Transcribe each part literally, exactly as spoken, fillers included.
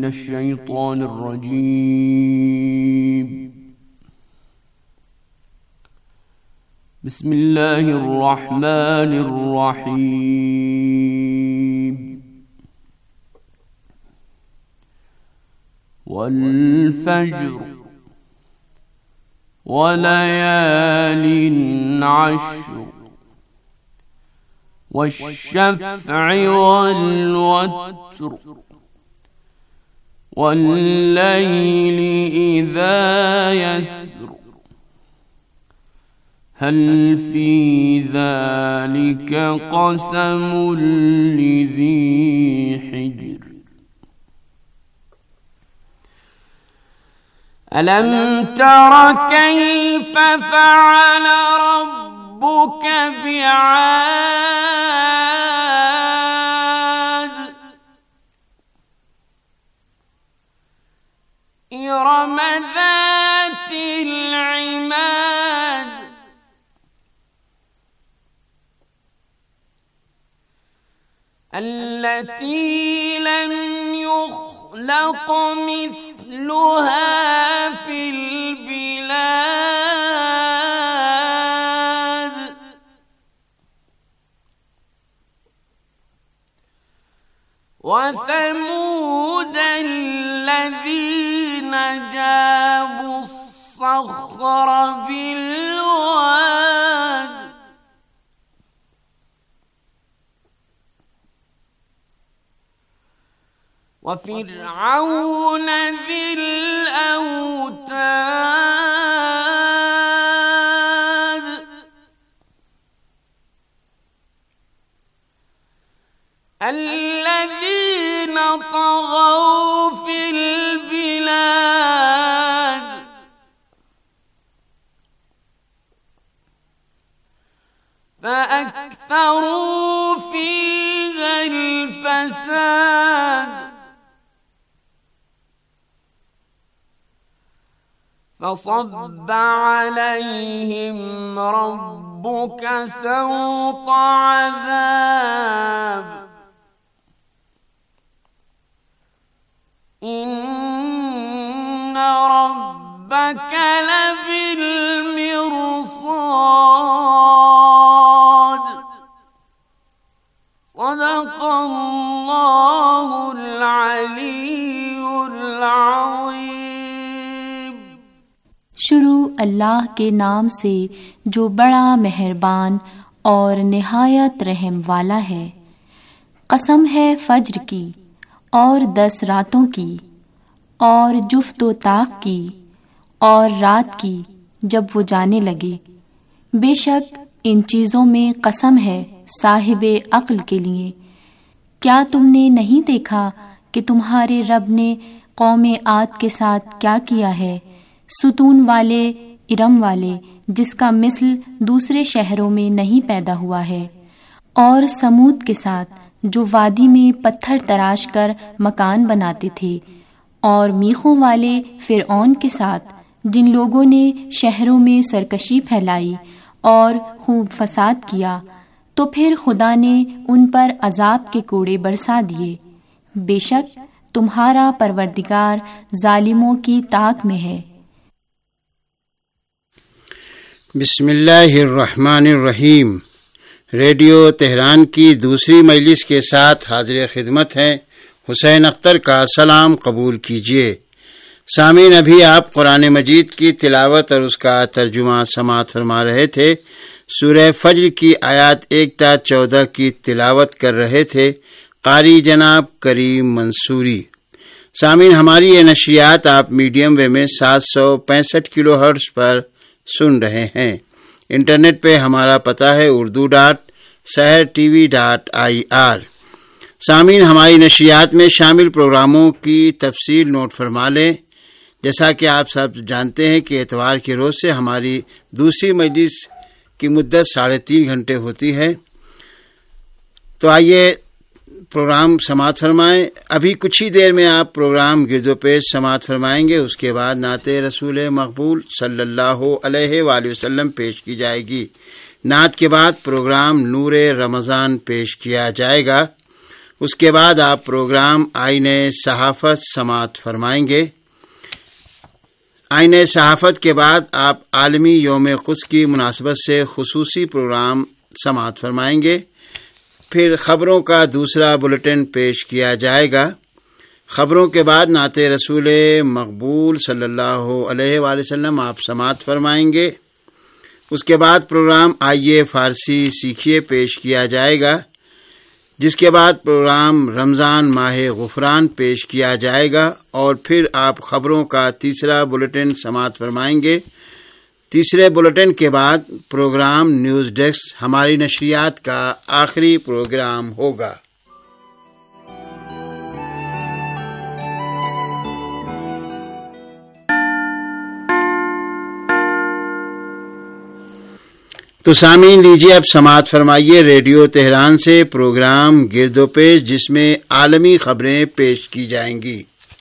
من الشيطان الرجيم. بسم الله الرحمن الرحيم. والفجر وليال عشر والشفع والوتر والليل إذا يسر هل في ذلك قسم لذي حجر. ألم تر كيف فعل ربك بعاد إرم ذات العماد التي لم يخلق مثلها في البلاد وثمود الذين جابوا الصخر بالواد وفرعون ذي الأوتاد الذين طغوا في البلاد فأكثروا فيها الفساد فصب عليهم ربك سوط عذاب إن ربك لبالمرصاد. صدق الله العلي العظيم. شروع اللہ کے نام سے جو بڑا مہربان اور نہایت رحم والا ہے. قسم ہے فجر کی اور دس راتوں کی اور جفت و طاق کی اور رات کی جب وہ جانے لگے. بے شک ان چیزوں میں قسم ہے صاحب عقل کے لیے. کیا تم نے نہیں دیکھا کہ تمہارے رب نے قوم عاد کے ساتھ کیا کیا ہے؟ ستون والے ارم والے جس کا مثل دوسرے شہروں میں نہیں پیدا ہوا ہے. اور سمود کے ساتھ جو وادی میں پتھر تراش کر مکان بناتے تھے. اور میخوں والے فرعون کے ساتھ جن لوگوں نے شہروں میں سرکشی پھیلائی اور خوب فساد کیا، تو پھر خدا نے ان پر عذاب کے کوڑے برسا دیے. بے شک تمہارا پروردگار ظالموں کی طاق میں ہے. بسم اللہ الرحمن الرحیم. ریڈیو تہران کی دوسری مجلس کے ساتھ حاضر خدمت ہیں. حسین اختر کا سلام قبول کیجیے. سامعین، ابھی آپ قرآن مجید کی تلاوت اور اس کا ترجمہ سماعت فرما رہے تھے. سورہ فجر کی آیات ایک تا چودہ کی تلاوت کر رہے تھے قاری جناب کریم منصوری. سامعین، ہماری یہ نشریات آپ میڈیم ویو میں سات سو پینسٹھ کلو ہرٹز پر سن رہے ہیں. انٹرنیٹ پہ ہمارا پتہ ہے Urdu dot Sahar T V dot I R. سامعین، ہماری نشریات میں شامل پروگراموں کی تفصیل نوٹ فرما لیں. جیسا کہ آپ سب جانتے ہیں کہ اتوار کے روز سے ہماری دوسری مجلس کی مدت ساڑھے تین گھنٹے ہوتی ہے. تو آئیے پروگرام سماعت فرمائیں. ابھی کچھ ہی دیر میں آپ پروگرام گرد و پیش سماعت فرمائیں گے. اس کے بعد نعت رسول مقبول صلی اللہ علیہ وآلہ وسلم پیش کی جائے گی. نعت کے بعد پروگرام نور رمضان پیش کیا جائے گا. اس کے بعد آپ پروگرام آئین صحافت سماعت فرمائیں گے۔ آئین صحافت کے بعد آپ عالمی یوم قدس کی مناسبت سے خصوصی پروگرام سماعت فرمائیں گے۔ پھر خبروں کا دوسرا بلیٹن پیش کیا جائے گا۔ خبروں کے بعد نعت رسول مقبول صلی اللہ علیہ وآلہ وسلم آپ سماعت فرمائیں گے۔ اس کے بعد پروگرام آئیے فارسی سیکھیے پیش کیا جائے گا، جس کے بعد پروگرام رمضان ماہ غفران پیش کیا جائے گا، اور پھر آپ خبروں کا تیسرا بلیٹن سماعت فرمائیں گے۔ تیسرے بلیٹن کے بعد پروگرام نیوز ڈیسک ہماری نشریات کا آخری پروگرام ہوگا۔ تو سامعین، لیجیے اب سماعت فرمائیے ریڈیو تہران سے پروگرام گرد و پیش، جس میں عالمی خبریں پیش کی جائیں گی۔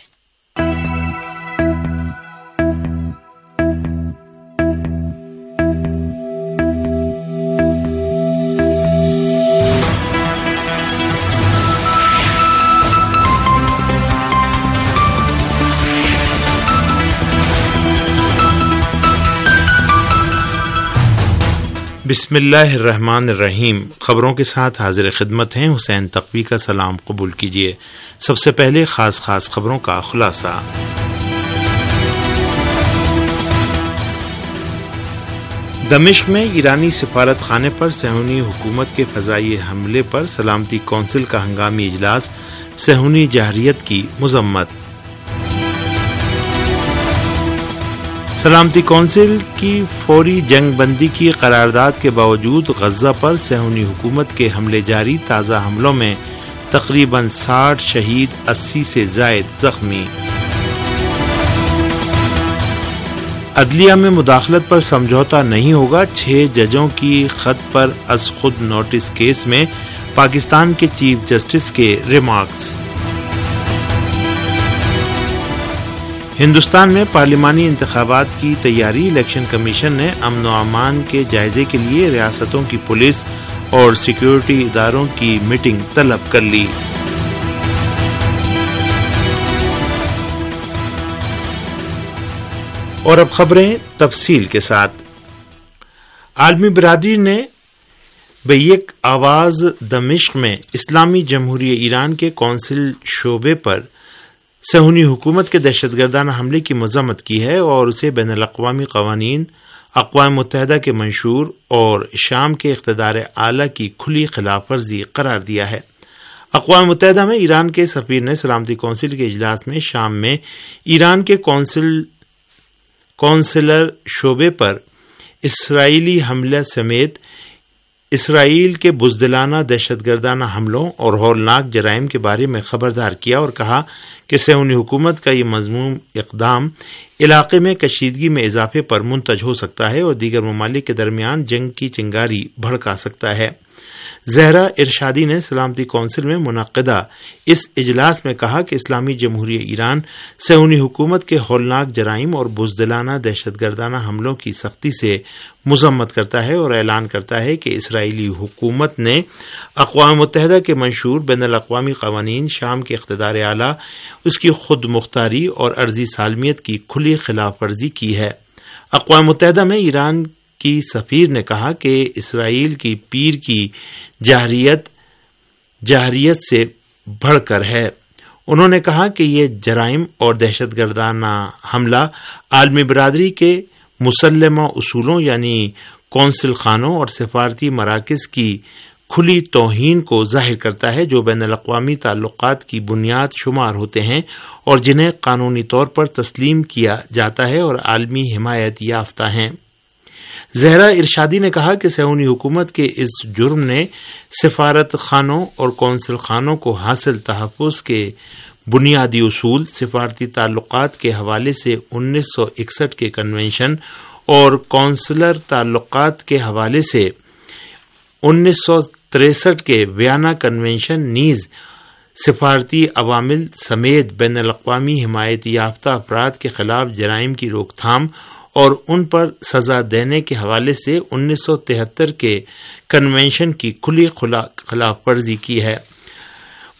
بسم اللہ الرحمن الرحیم۔ خبروں کے ساتھ حاضر خدمت ہیں حسین تقوی کا سلام قبول کیجیے۔ سب سے پہلے خاص خاص خبروں کا خلاصہ۔ دمشق میں ایرانی سفارت خانے پر صہیونی حکومت کے فضائی حملے پر سلامتی کونسل کا ہنگامی اجلاس، صہیونی جہریت کی مذمت۔ سلامتی کونسل کی فوری جنگ بندی کی قرارداد کے باوجود غزہ پر صہیونی حکومت کے حملے جاری، تازہ حملوں میں تقریباً ساٹھ شہید، اسی سے زائد زخمی۔ عدلیہ میں مداخلت پر سمجھوتا نہیں ہوگا، چھ ججوں کی خط پر از خود نوٹس کیس میں پاکستان کے چیف جسٹس کے ریمارکس۔ ہندوستان میں پارلیمانی انتخابات کی تیاری، الیکشن کمیشن نے امن و امان کے جائزے کے لیے ریاستوں کی پولیس اور سیکیورٹی اداروں کی میٹنگ طلب کر لی۔ اور اب خبریں تفصیل کے ساتھ۔ عالمی برادری نے بیک آواز دمشق میں اسلامی جمہوریہ ایران کے قونصل شعبے پر صہیونی حکومت کے دہشت گردانہ حملے کی مذمت کی ہے اور اسے بین الاقوامی قوانین، اقوام متحدہ کے منشور اور شام کے اقتدار اعلیٰ کی کھلی خلاف ورزی قرار دیا ہے۔ اقوام متحدہ میں ایران کے سفیر نے سلامتی کونسل کے اجلاس میں شام میں ایران کے کونسل کونسلر شعبے پر اسرائیلی حملہ سمیت اسرائیل کے بزدلانہ دہشت گردانہ حملوں اور ہولناک جرائم کے بارے میں خبردار کیا اور کہا کہ صہیونی حکومت کا یہ مذموم اقدام علاقے میں کشیدگی میں اضافے پر منتج ہو سکتا ہے اور دیگر ممالک کے درمیان جنگ کی چنگاری بھڑکا سکتا ہے۔ زہرا ارشادی نے سلامتی کونسل میں منعقدہ اس اجلاس میں کہا کہ اسلامی جمہوریہ ایران صہیونی حکومت کے ہولناک جرائم اور بزدلانہ دہشت گردانہ حملوں کی سختی سے مذمت کرتا ہے اور اعلان کرتا ہے کہ اسرائیلی حکومت نے اقوام متحدہ کے منشور، بین الاقوامی قوانین، شام کے اقتدار اعلیٰ، اس کی خود مختاری اور عرضی سالمیت کی کھلی خلاف ورزی کی ہے۔ اقوام متحدہ میں ایران کی سفیر نے کہا کہ اسرائیل کی پیر کی جہریت جہریت سے بڑھ کر ہے۔ انہوں نے کہا کہ یہ جرائم اور دہشت گردانہ حملہ عالمی برادری کے مسلمہ اصولوں یعنی کونسل خانوں اور سفارتی مراکز کی کھلی توہین کو ظاہر کرتا ہے، جو بین الاقوامی تعلقات کی بنیاد شمار ہوتے ہیں اور جنہیں قانونی طور پر تسلیم کیا جاتا ہے اور عالمی حمایت یافتہ ہیں۔ زہرا ارشادی نے کہا کہ صہیونی حکومت کے اس جرم نے سفارت خانوں اور کونسل خانوں کو حاصل تحفظ کے بنیادی اصول، سفارتی تعلقات کے حوالے سے انیس سو اکسٹھ کے کنونشن اور کونسلر تعلقات کے حوالے سے انیس سو تریسٹھ کے ویانا کنونشن نیز سفارتی عوامل سمیت بین الاقوامی حمایت یافتہ افراد کے خلاف جرائم کی روک تھام اور ان پر سزا دینے کے حوالے سے انیس سو تہتر کے کنونشن کی کھلی خلاف ورزی کی ہے۔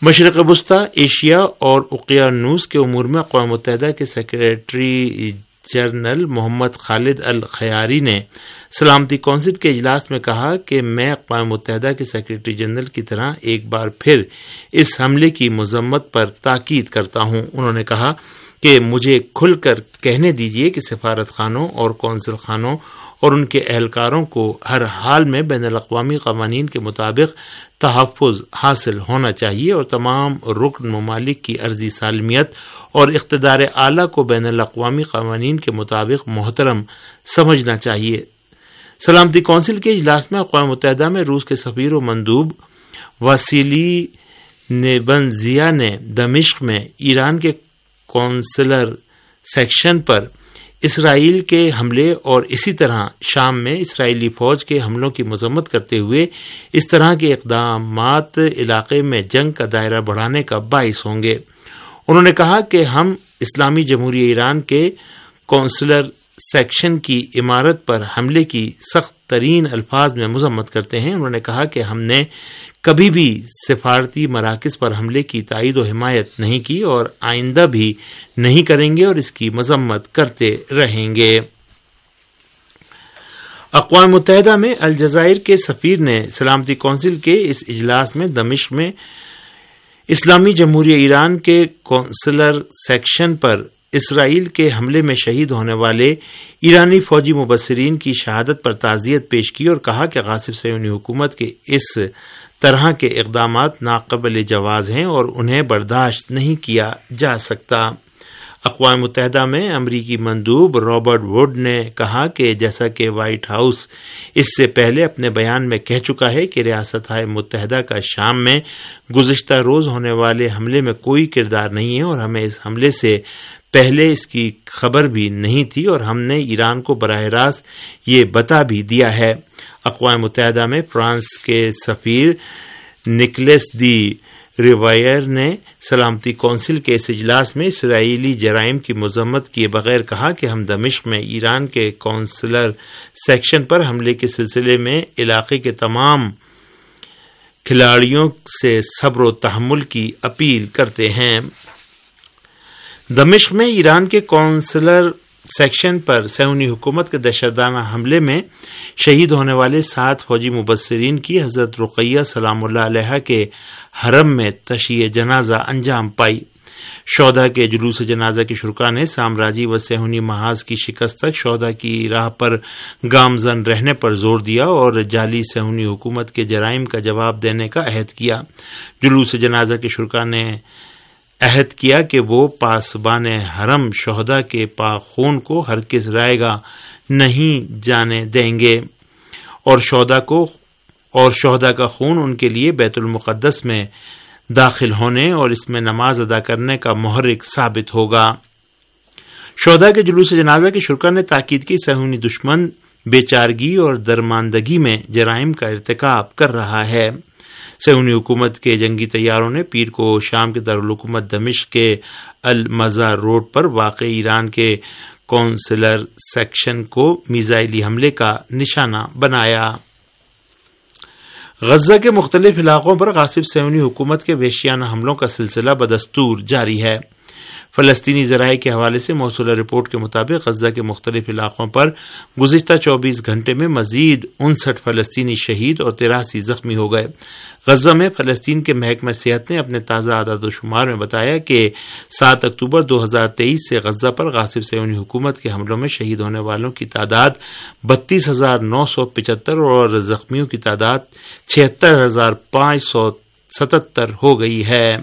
مشرق وسطی، ایشیا اور اوقیانوس کے امور میں اقوام متحدہ کے سیکریٹری جنرل محمد خالد الخیاری نے سلامتی کونسل کے اجلاس میں کہا کہ میں اقوام متحدہ کے سیکریٹری جنرل کی طرح ایک بار پھر اس حملے کی مذمت پر تاکید کرتا ہوں۔ انہوں نے کہا کہ مجھے کھل کر کہنے دیجیے کہ سفارت خانوں اور کونسل خانوں اور ان کے اہلکاروں کو ہر حال میں بین الاقوامی قوانین کے مطابق تحفظ حاصل ہونا چاہیے اور تمام رکن ممالک کی عرضی سالمیت اور اقتدار اعلیٰ کو بین الاقوامی قوانین کے مطابق محترم سمجھنا چاہیے۔ سلامتی کونسل کے اجلاس میں اقوام متحدہ میں روس کے سفیر و مندوب واسیلی نیبنزیا نے دمشق میں ایران کے کونسلر سیکشن پر اسرائیل کے حملے اور اسی طرح شام میں اسرائیلی فوج کے حملوں کی مذمت کرتے ہوئے اس طرح کے اقدامات علاقے میں جنگ کا دائرہ بڑھانے کا باعث ہوں گے۔ انہوں نے کہا کہ ہم اسلامی جمہوریہ ایران کے کونسلر سیکشن کی عمارت پر حملے کی سخت ترین الفاظ میں مذمت کرتے ہیں۔ انہوں نے کہا کہ ہم نے کبھی بھی سفارتی مراکز پر حملے کی تائید و حمایت نہیں کی اور آئندہ بھی نہیں کریں گے اور اس کی مذمت کرتے رہیں گے۔ اقوام متحدہ میں الجزائر کے سفیر نے سلامتی کونسل کے اس اجلاس میں دمشق میں اسلامی جمہوریہ ایران کے کونسلر سیکشن پر اسرائیل کے حملے میں شہید ہونے والے ایرانی فوجی مبصرین کی شہادت پر تعزیت پیش کی اور کہا کہ غاصب صہیونی حکومت کے اس طرح کے اقدامات ناقابل جواز ہیں اور انہیں برداشت نہیں کیا جا سکتا۔ اقوام متحدہ میں امریکی مندوب رابرٹ ووڈ نے کہا کہ جیسا کہ وائٹ ہاؤس اس سے پہلے اپنے بیان میں کہہ چکا ہے کہ ریاستہائے متحدہ کا شام میں گزشتہ روز ہونے والے حملے میں کوئی کردار نہیں ہے اور ہمیں اس حملے سے پہلے اس کی خبر بھی نہیں تھی اور ہم نے ایران کو براہ راست یہ بتا بھی دیا ہے۔ اقوام متحدہ میں فرانس کے سفیر نکلس دی ریوائر نے سلامتی کونسل کے اس اجلاس میں اسرائیلی جرائم کی مذمت کیے بغیر کہا کہ ہم دمشق میں ایران کے کونسلر سیکشن پر حملے کے سلسلے میں علاقے کے تمام کھلاڑیوں سے صبر و تحمل کی اپیل کرتے ہیں۔ دمشق میں ایران کے کونسلر سیکشن پر صہیونی حکومت کے دہشتانہ حملے میں شہید ہونے والے سات فوجی مبصرین کی حضرت رقیہ سلام اللہ علیہا کے حرم میں تشییع جنازہ انجام پائی۔ شہداء کے جلوس جنازہ کے شرکاء نے سامراجی و صہیونی محاذ کی شکست تک شہداء کی راہ پر گامزن رہنے پر زور دیا اور جعلی صہیونی حکومت کے جرائم کا جواب دینے کا عہد کیا۔ جلوس جنازہ کے شرکاء نے عہد کیا کہ وہ پاسبان حرم شہداء کے پاک خون کو ہرگز رائے گا نہیں جانے دیں گے اور شہداء کو اور شہداء کا خون ان کے لیے بیت المقدس میں داخل ہونے اور اس میں نماز ادا کرنے کا محرک ثابت ہوگا۔ شہداء کے جلوس جنازہ کے شرکاء نے تاکید کی صہیونی دشمن بے چارگی اور درماندگی میں جرائم کا ارتکاب کر رہا ہے۔ صہیونی حکومت کے جنگی طیاروں نے پیر کو شام کے دارالحکومت دمشق کے المزار روڈ پر واقع ایران کے کونسلر سیکشن کو میزائلی حملے کا نشانہ بنایا۔ غزہ کے مختلف علاقوں پر غاصب صہیونی حکومت کے وحشیانہ حملوں کا سلسلہ بدستور جاری ہے۔ فلسطینی ذرائع کے حوالے سے موصولہ رپورٹ کے مطابق غزہ کے مختلف علاقوں پر گزشتہ چوبیس گھنٹے میں مزید انسٹھ فلسطینی شہید اور تراسی زخمی ہو گئے۔ غزہ میں فلسطین کے محکمہ صحت نے اپنے تازہ اعداد و شمار میں بتایا کہ سات اکتوبر دو ہزار تیئیس سے غزہ پر غاصب صہیونی حکومت کے حملوں میں شہید ہونے والوں کی تعداد بتیس ہزار نو سو پچہتر اور زخمیوں کی تعداد چھہتر ہزار پانچ سو ستہتر ہو گئی ہے۔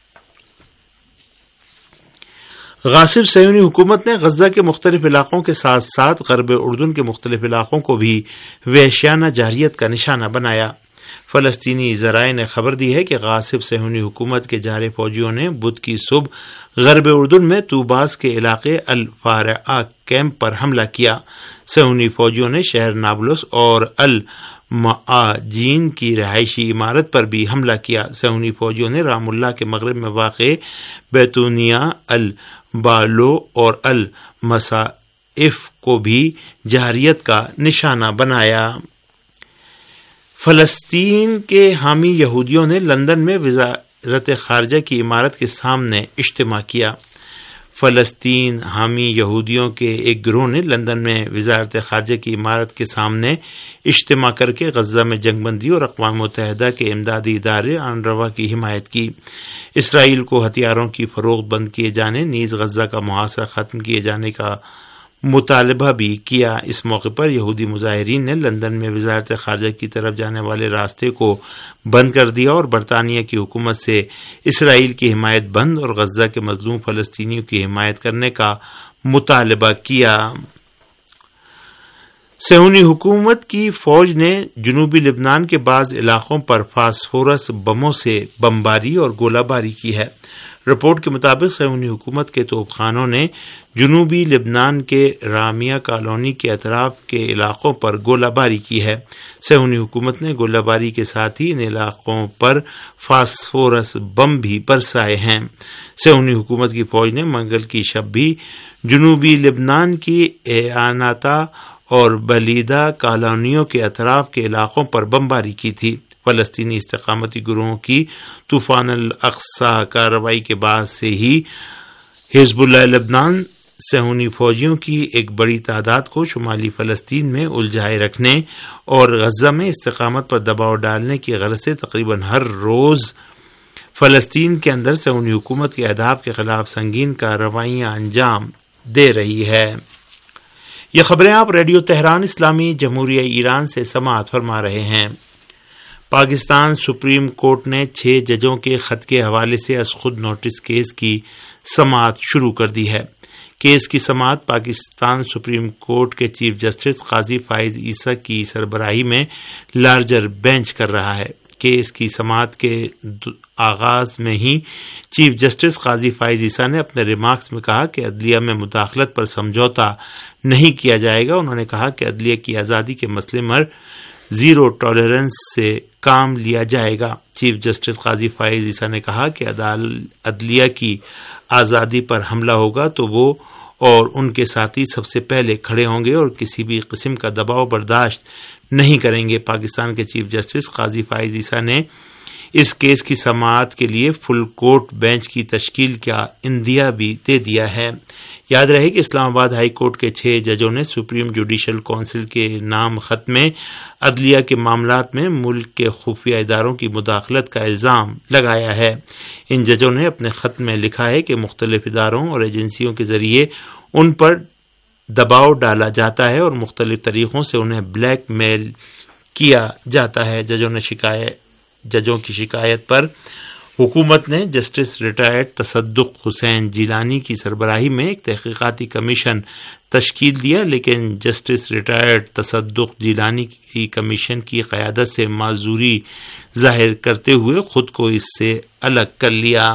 غاصب صہیونی حکومت نے غزہ کے مختلف علاقوں کے ساتھ ساتھ غرب اردن کے مختلف علاقوں کو بھی وحشیانہ جارحیت کا نشانہ بنایا۔ فلسطینی ذرائع نے خبر دی ہے کہ غاصب صہیونی حکومت کے جارح فوجیوں نے بدھ کی صبح غرب اردن میں طوباس کے علاقے الفارعہ کیمپ پر حملہ کیا۔ صہیونی فوجیوں نے شہر نابلس اور المعاجین کی رہائشی عمارت پر بھی حملہ کیا۔ صہیونی فوجیوں نے رام اللہ کے مغرب میں واقع بیتونیا، البالو اور المصائف کو بھی جارحیت کا نشانہ بنایا۔ فلسطین کے حامی یہودیوں نے لندن میں وزارت خارجہ کی عمارت کے سامنے اجتماع کیا۔ فلسطین حامی یہودیوں کے ایک گروہ نے لندن میں وزارت خارجہ کی عمارت کے سامنے اجتماع کر کے غزہ میں جنگ بندی اور اقوام متحدہ کے امدادی ادارے انروا کی حمایت کی۔ اسرائیل کو ہتھیاروں کی فروخت بند کیے جانے نیز غزہ کا محاصرہ ختم کیے جانے کا مطالبہ بھی کیا۔ اس موقع پر یہودی مظاہرین نے لندن میں وزارت خارجہ کی طرف جانے والے راستے کو بند کر دیا اور برطانیہ کی حکومت سے اسرائیل کی حمایت بند اور غزہ کے مظلوم فلسطینیوں کی حمایت کرنے کا مطالبہ کیا۔ صہیونی حکومت کی فوج نے جنوبی لبنان کے بعض علاقوں پر فاسفورس بموں سے بمباری اور گولہ باری کی ہے۔ رپورٹ کے مطابق صہیونی حکومت کے توپ خانوں نے جنوبی لبنان کے رامیہ کالونی کے اطراف کے علاقوں پر گولہ باری کی ہے۔ صہیونی حکومت نے گولہ باری کے ساتھ ہی ان علاقوں پر فاسفورس بم بھی برسائے ہیں۔ صہیونی حکومت کی فوج نے منگل کی شب بھی جنوبی لبنان کی اعاناتا اور بلیدہ کالونیوں کے اطراف کے علاقوں پر بمباری کی تھی۔ فلسطینی استقامتی گروہوں کی طوفان الاقصی کارروائی کے بعد سے ہی حزب اللہ لبنان صہیونی فوجیوں کی ایک بڑی تعداد کو شمالی فلسطین میں الجھائے رکھنے اور غزہ میں استقامت پر دباؤ ڈالنے کی غرض سے تقریباً ہر روز فلسطین کے اندر صہیونی حکومت کے اہداف کے خلاف سنگین کارروائیاں انجام دے رہی ہے۔ یہ خبریں آپ ریڈیو تہران اسلامی جمہوریہ ایران سے سماعت فرما رہے ہیں۔ پاکستان سپریم کورٹ نے چھ ججوں کے خط کے حوالے سے از خود نوٹس کیس کی سماعت شروع کر دی ہے۔ کیس کی سماعت پاکستان سپریم کورٹ کے چیف جسٹس قاضی فائز عیسیٰ کی سربراہی میں لارجر بینچ کر رہا ہے۔ کیس کی سماعت کے آغاز میں ہی چیف جسٹس قاضی فائز عیسیٰ نے اپنے ریمارکس میں کہا کہ عدلیہ میں مداخلت پر سمجھوتا نہیں کیا جائے گا۔ انہوں نے کہا کہ عدلیہ کی آزادی کے مسئلے پر زیرو ٹالرنس سے کام لیا جائے گا۔ چیف جسٹس قاضی فائز عیسیٰ نے کہا کہ عدلیہ کی آزادی پر حملہ ہوگا تو وہ اور ان کے ساتھی سب سے پہلے کھڑے ہوں گے اور کسی بھی قسم کا دباؤ برداشت نہیں کریں گے۔ پاکستان کے چیف جسٹس قاضی فائز عیسیٰ نے اس کیس کی سماعت کے لیے فل کورٹ بینچ کی تشکیل کا عندیہ بھی دے دیا ہے۔ یاد رہے کہ اسلام آباد ہائی کورٹ کے چھ ججوں نے سپریم جوڈیشل کونسل کے نام خط میں عدلیہ کے معاملات میں ملک کے خفیہ اداروں کی مداخلت کا الزام لگایا ہے۔ ان ججوں نے اپنے خط میں لکھا ہے کہ مختلف اداروں اور ایجنسیوں کے ذریعے ان پر دباؤ ڈالا جاتا ہے اور مختلف طریقوں سے انہیں بلیک میل کیا جاتا ہے۔ ججوں نے شکایت ججوں کی شکایت پر حکومت نے جسٹس ریٹائرڈ تصدق حسین جیلانی کی سربراہی میں ایک تحقیقاتی کمیشن تشکیل دیا، لیکن جسٹس ریٹائرڈ تصدق جیلانی کی کمیشن کی قیادت سے معذوری ظاہر کرتے ہوئے خود کو اس سے الگ کر لیا۔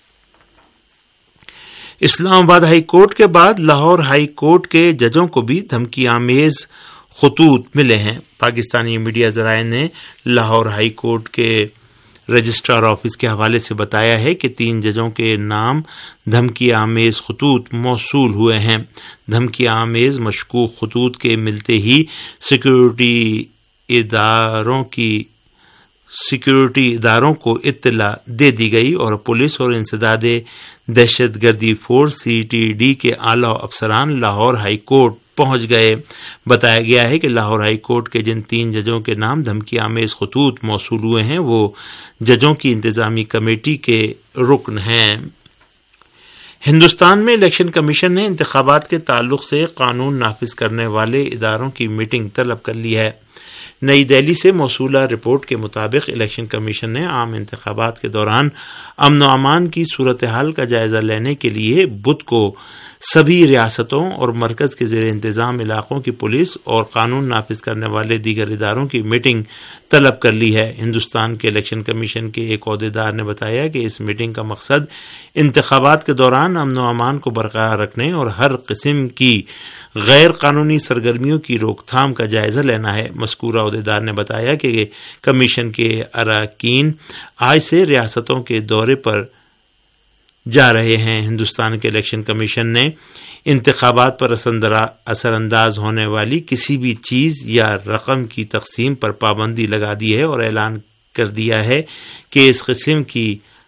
اسلام آباد ہائی کورٹ کے بعد لاہور ہائی کورٹ کے ججوں کو بھی دھمکی آمیز خطوط ملے ہیں۔ پاکستانی میڈیا ذرائع نے لاہور ہائی کورٹ کے رجسٹرار آفس کے حوالے سے بتایا ہے کہ تین ججوں کے نام دھمکی آمیز خطوط موصول ہوئے ہیں۔ دھمکی آمیز مشکوک خطوط کے ملتے ہی سیکورٹی اداروں کی سیکورٹی اداروں کو اطلاع دے دی گئی اور پولیس اور انسداد دہشت گردی فورس سی ٹی ڈی کے اعلیٰ افسران لاہور ہائی کورٹ پہنچ گئے۔ بتایا گیا ہے کہ لاہور ہائی کورٹ کے جن تین ججوں کے نام دھمکی آمیز خطوط موصول ہوئے ہیں وہ ججوں کی انتظامی کمیٹی کے رکن ہیں۔ ہندوستان میں الیکشن کمیشن نے انتخابات کے تعلق سے قانون نافذ کرنے والے اداروں کی میٹنگ طلب کر لی ہے۔ نئی دہلی سے موصولہ رپورٹ کے مطابق الیکشن کمیشن نے عام انتخابات کے دوران امن و امان کی صورتحال کا جائزہ لینے کے لیے بدھ کو سبھی ریاستوں اور مرکز کے زیر انتظام علاقوں کی پولیس اور قانون نافذ کرنے والے دیگر اداروں کی میٹنگ طلب کر لی ہے۔ ہندوستان کے الیکشن کمیشن کے ایک عہدیدار نے بتایا کہ اس میٹنگ کا مقصد انتخابات کے دوران امن و امان کو برقرار رکھنے اور ہر قسم کی غیر قانونی سرگرمیوں کی روک تھام کا جائزہ لینا ہے۔ مذکورہ عہدیدار نے بتایا کہ کمیشن کے اراکین آج سے ریاستوں کے دورے پر جا رہے ہیں۔ ہندوستان کے الیکشن کمیشن نے انتخابات پر اثر انداز ہونے والی کسی بھی چیز یا رقم کی تقسیم پر پابندی لگا دی ہے اور اعلان کر دیا ہے کہ اس قسم کی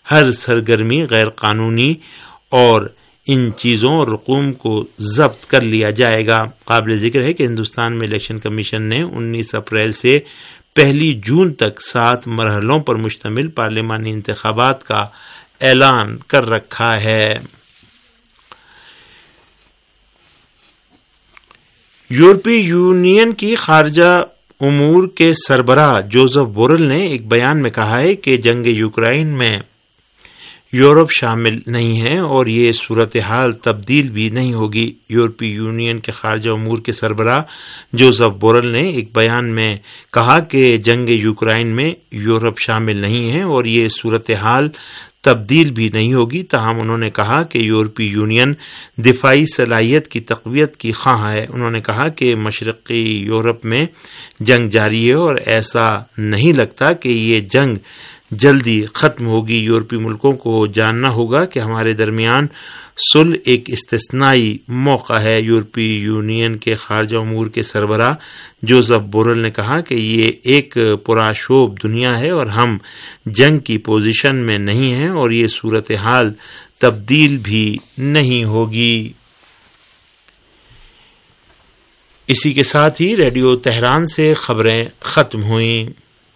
ہر سرگرمی غیر قانونی اور ان چیزوں اور رقوم کو ضبط کر لیا جائے گا۔ قابل ذکر ہے کہ ہندوستان میں الیکشن کمیشن نے انیس اپریل سے پہلی جون تک سات مرحلوں پر مشتمل پارلیمانی انتخابات کا اعلان کر رکھا ہے۔ یورپی یونین کی خارجہ امور کے سربراہ جوزف بورل نے ایک بیان میں کہا ہے کہ جنگ یوکرائن میں یورپ شامل نہیں ہے اور یہ صورتحال تبدیل بھی نہیں ہوگی۔ یورپی یونین کے خارجہ امور کے سربراہ جوزف بورل نے ایک بیان میں کہا کہ جنگ یوکرائن میں یورپ شامل نہیں ہے اور یہ صورتحال تبدیل بھی نہیں ہوگی، تاہم انہوں نے کہا کہ یورپی یونین دفاعی صلاحیت کی تقویت کی خواہاں ہے۔ انہوں نے کہا کہ مشرقی یورپ میں جنگ جاری ہے اور ایسا نہیں لگتا کہ یہ جنگ جلدی ختم ہوگی۔ یورپی ملکوں کو جاننا ہوگا کہ ہمارے درمیان صلح ایک استثنائی موقع ہے۔ یورپی یونین کے خارجہ امور کے سربراہ جوزف بورل نے کہا کہ یہ ایک پرآشوب دنیا ہے اور ہم جنگ کی پوزیشن میں نہیں ہیں اور یہ صورتحال تبدیل بھی نہیں ہوگی۔ اسی کے ساتھ ہی ریڈیو تہران سے خبریں ختم ہوئیں۔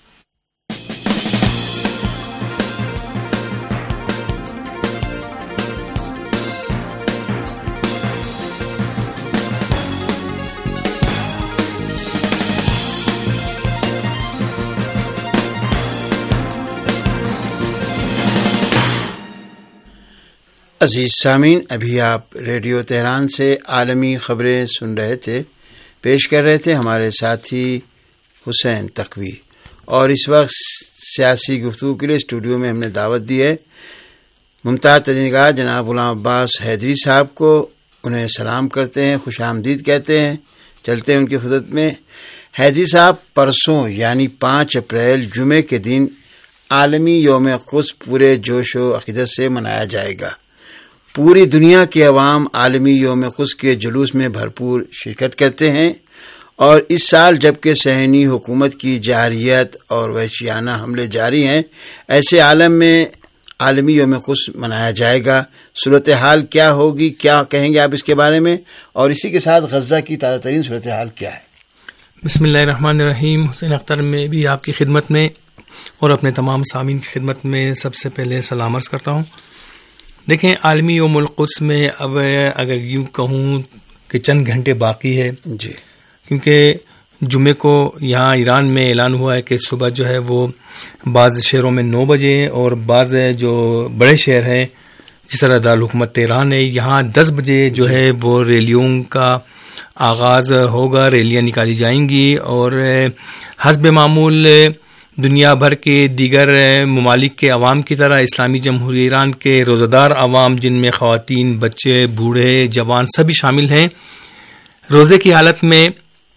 عزیز سامعین، ابھی آپ ریڈیو تہران سے عالمی خبریں سن رہے تھے۔ پیش کر رہے تھے ہمارے ساتھی حسین تقوی، اور اس وقت سیاسی گفتگو کے لیے اسٹوڈیو میں ہم نے دعوت دی ہے ممتاز ترین نگار جناب غلام عباس حیدری صاحب کو۔ انہیں سلام کرتے ہیں، خوش آمدید کہتے ہیں، چلتے ہیں ان کی خدمت میں۔ حیدری صاحب، پرسوں یعنی پانچ اپریل جمعے کے دن عالمی یوم قدس پورے جوش و عقیدت سے منایا جائے گا۔ پوری دنیا کے عوام عالمی یوم قدس کے جلوس میں بھرپور شرکت کرتے ہیں، اور اس سال جبکہ صہیونی حکومت کی جارحیت اور وحشیانہ حملے جاری ہیں، ایسے عالم میں عالمی یوم قدس منایا جائے گا۔ صورتحال کیا ہوگی، کیا کہیں گے آپ اس کے بارے میں، اور اسی کے ساتھ غزہ کی تازہ ترین صورتحال کیا ہے؟ بسم اللہ الرحمن الرحیم۔ حسین اختر میں بھی آپ کی خدمت میں اور اپنے تمام سامعین کی خدمت میں سب سے پہلے سلام عرض کرتا ہوں۔ دیکھیں، عالمی یوم القدس میں اب اگر یوں کہوں کہ چند گھنٹے باقی ہے، جی، کیونکہ جمعے کو یہاں ایران میں اعلان ہوا ہے کہ صبح جو ہے وہ بعض شہروں میں نو بجے اور بعض جو بڑے شہر ہیں جس طرح دارالحکومت تہران ہے، یہاں دس بجے جو ہے وہ ریلیوں کا آغاز ہوگا، ریلیاں نکالی جائیں گی، اور حسب معمول دنیا بھر کے دیگر ممالک کے عوام کی طرح اسلامی جمہوریہ ایران کے روزہ دار عوام، جن میں خواتین، بچے، بوڑھے، جوان سبھی شامل ہیں، روزے کی حالت میں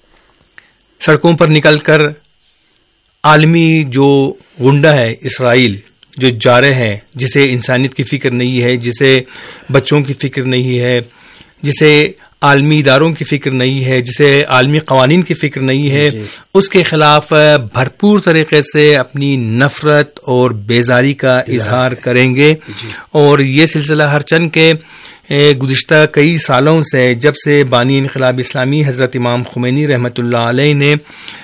سڑکوں پر نکل کر عالمی جو غنڈہ ہے اسرائیل، جو جارح ہے، جسے انسانیت کی فکر نہیں ہے، جسے بچوں کی فکر نہیں ہے، جسے عالمی اداروں کی فکر نہیں ہے، جسے عالمی قوانین کی فکر نہیں ہے، جی، اس کے خلاف بھرپور طریقے سے اپنی نفرت اور بیزاری کا اظہار کریں گے، جی، اور یہ سلسلہ ہر چند کے گزشتہ کئی سالوں سے، جب سے بانی انقلاب اسلامی حضرت امام خمینی رحمۃ اللہ علیہ نے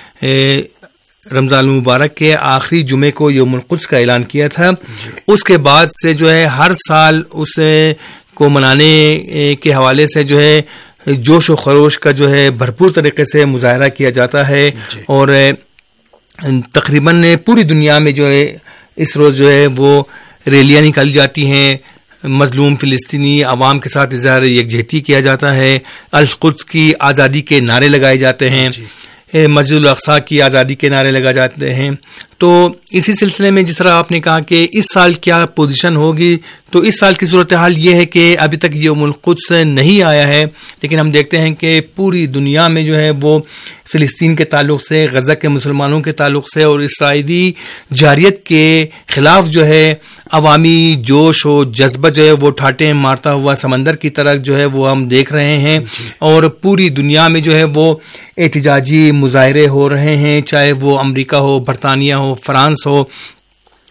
رمضان المبارک کے آخری جمعے کو یوم القدس کا اعلان کیا تھا، جی، اس کے بعد سے جو ہے ہر سال اس کو منانے کے حوالے سے جو ہے جوش و خروش کا جو ہے بھرپور طریقے سے مظاہرہ کیا جاتا ہے، جی، اور تقریباً پوری دنیا میں جو ہے اس روز جو ہے وہ ریلیاں نکالی جاتی ہیں، مظلوم فلسطینی عوام کے ساتھ اظہار یکجہتی کیا جاتا ہے، القدس کی آزادی کے نعرے لگائے جاتے ہیں، جی، مسجد الاقصی کی آزادی کے نعرے لگائے جاتے ہیں۔ تو اسی سلسلے میں جس طرح آپ نے کہا کہ اس سال کیا پوزیشن ہوگی، تو اس سال کی صورتحال یہ ہے کہ ابھی تک یوم القدس نہیں آیا ہے، لیکن ہم دیکھتے ہیں کہ پوری دنیا میں جو ہے وہ فلسطین کے تعلق سے، غزہ کے مسلمانوں کے تعلق سے اور اسرائیلی جارحیت کے خلاف جو ہے عوامی جوش و جذبہ جو ہے وہ ٹھاٹیں مارتا ہوا سمندر کی طرح جو ہے وہ ہم دیکھ رہے ہیں، اور پوری دنیا میں جو ہے وہ احتجاجی مظاہرے ہو رہے ہیں، چاہے وہ امریکہ ہو، برطانیہ ہو، فرانس ہو،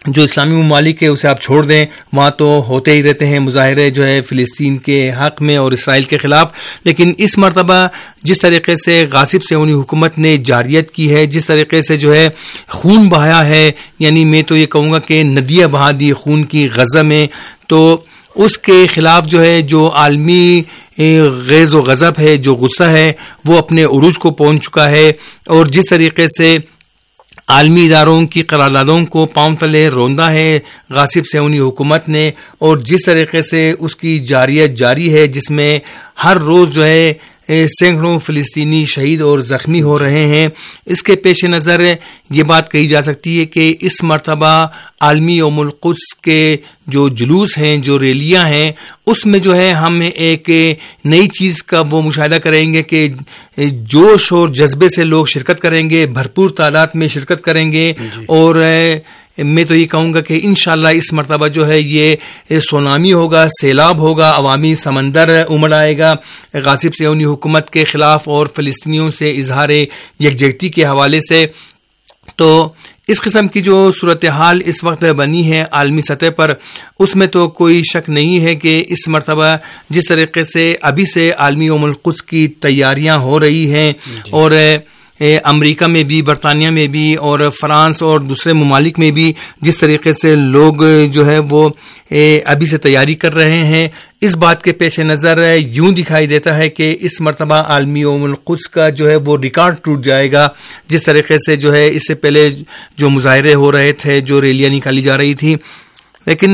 جو اسلامی ممالک ہے اسے آپ چھوڑ دیں، وہاں تو ہوتے ہی رہتے ہیں مظاہرے جو ہے فلسطین کے حق میں اور اسرائیل کے خلاف، لیکن اس مرتبہ جس طریقے سے غاصب صہیونی حکومت نے جاریت کی ہے، جس طریقے سے جو ہے خون بہایا ہے، یعنی میں تو یہ کہوں گا کہ ندیاں بہا دی خون کی غزہ میں، تو اس کے خلاف جو ہے جو عالمی غیظ و غضب ہے، جو غصہ ہے، وہ اپنے عروج کو پہنچ چکا ہے، اور جس طریقے سے عالمی اداروں کی قراردادوں کو پاؤں تلے روندا ہے غاصب صہیونی حکومت نے، اور جس طریقے سے اس کی جاریت جاری ہے، جس میں ہر روز جو ہے سینکڑوں فلسطینی شہید اور زخمی ہو رہے ہیں، اس کے پیش نظر یہ بات کہی جا سکتی ہے کہ اس مرتبہ عالمی یوم القدس کے جو جلوس ہیں، جو ریلیاں ہیں، اس میں جو ہے ہم ایک نئی چیز کا وہ مشاہدہ کریں گے کہ جوش اور جذبے سے لوگ شرکت کریں گے، بھرپور تعداد میں شرکت کریں گے، اور میں تو یہ کہوں گا کہ انشاءاللہ اس مرتبہ جو ہے یہ سونامی ہوگا، سیلاب ہوگا، عوامی سمندر امڑ آئے گا غاصب صہیونی حکومت کے خلاف اور فلسطینیوں سے اظہار یکجہتی کے حوالے سے۔ تو اس قسم کی جو صورتحال اس وقت بنی ہے عالمی سطح پر، اس میں تو کوئی شک نہیں ہے کہ اس مرتبہ جس طریقے سے ابھی سے عالمی یوم القدس کی تیاریاں ہو رہی ہیں، اور امریکہ میں بھی، برطانیہ میں بھی، اور فرانس اور دوسرے ممالک میں بھی جس طریقے سے لوگ جو ہے وہ ابھی سے تیاری کر رہے ہیں، اس بات کے پیش نظر یوں دکھائی دیتا ہے کہ اس مرتبہ عالمی یوم القدس کا جو ہے وہ ریکارڈ ٹوٹ جائے گا، جس طریقے سے جو ہے اس سے پہلے جو مظاہرے ہو رہے تھے، جو ریلیاں نکالی جا رہی تھی۔ لیکن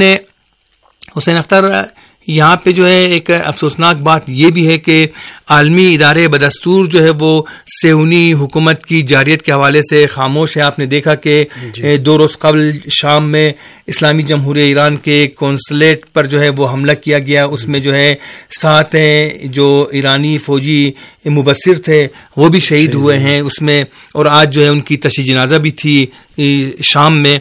حسین اختر، یہاں پہ جو ہے ایک افسوسناک بات یہ بھی ہے کہ عالمی ادارے بدستور جو ہے وہ صہیونی حکومت کی جاریت کے حوالے سے خاموش ہے۔ آپ نے دیکھا کہ جی. دو روز قبل شام میں اسلامی جمہوریہ ایران کے کونسلیٹ پر جو ہے وہ حملہ کیا گیا، اس میں جو ہے سات جو ایرانی فوجی مبصر تھے وہ بھی شہید ہوئے ہیں اس میں، اور آج جو ہے ان کی تشییع جنازہ بھی تھی شام میں۔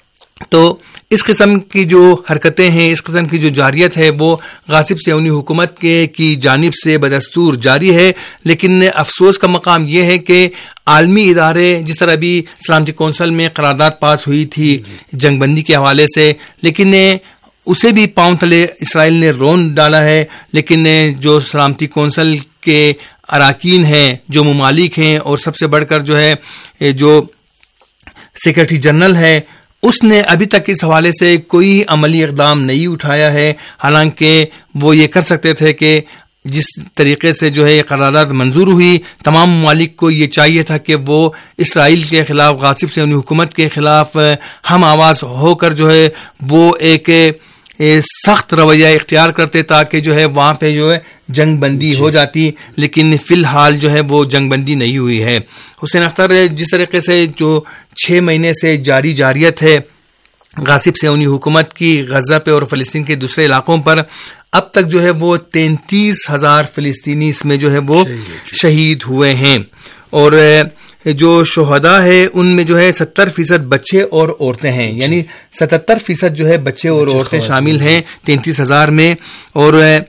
تو اس قسم کی جو حرکتیں ہیں، اس قسم کی جو جاریت ہے، وہ غاصب صہیونی حکومت کے کی جانب سے بدستور جاری ہے، لیکن افسوس کا مقام یہ ہے کہ عالمی ادارے، جس طرح بھی سلامتی کونسل میں قرارداد پاس ہوئی تھی جنگ بندی کے حوالے سے، لیکن اسے بھی پاؤں تلے اسرائیل نے رون ڈالا ہے، لیکن جو سلامتی کونسل کے اراکین ہیں، جو ممالک ہیں، اور سب سے بڑھ کر جو ہے جو سیکرٹری جنرل ہے، اس نے ابھی تک اس حوالے سے کوئی عملی اقدام نہیں اٹھایا ہے، حالانکہ وہ یہ کر سکتے تھے کہ جس طریقے سے جو ہے یہ قرارداد منظور ہوئی، تمام ممالک کو یہ چاہیے تھا کہ وہ اسرائیل کے خلاف، غاصب صہیونی حکومت کے خلاف ہم آواز ہو کر جو ہے وہ ایک سخت رویہ اختیار کرتے تاکہ جو ہے وہاں پہ جو ہے جنگ بندی ہو جاتی، لیکن فی الحال جو ہے وہ جنگ بندی نہیں ہوئی ہے۔ حسین اختر، جس طریقے سے جو چھ مہینے سے جاری جاریت ہے غاصب صہیونی حکومت کی غزہ پہ اور فلسطین کے دوسرے علاقوں پر، اب تک جو ہے وہ تینتیس ہزار فلسطینی اس میں جو ہے وہ شہید ہوئے ہیں، اور جو شہداء ہے ان میں جو ہے ستر فیصد بچے اور عورتیں ہیں، یعنی ستتر فیصد جو ہے بچے اور عورتیں شامل ہیں تینتیس ہزار میں، اور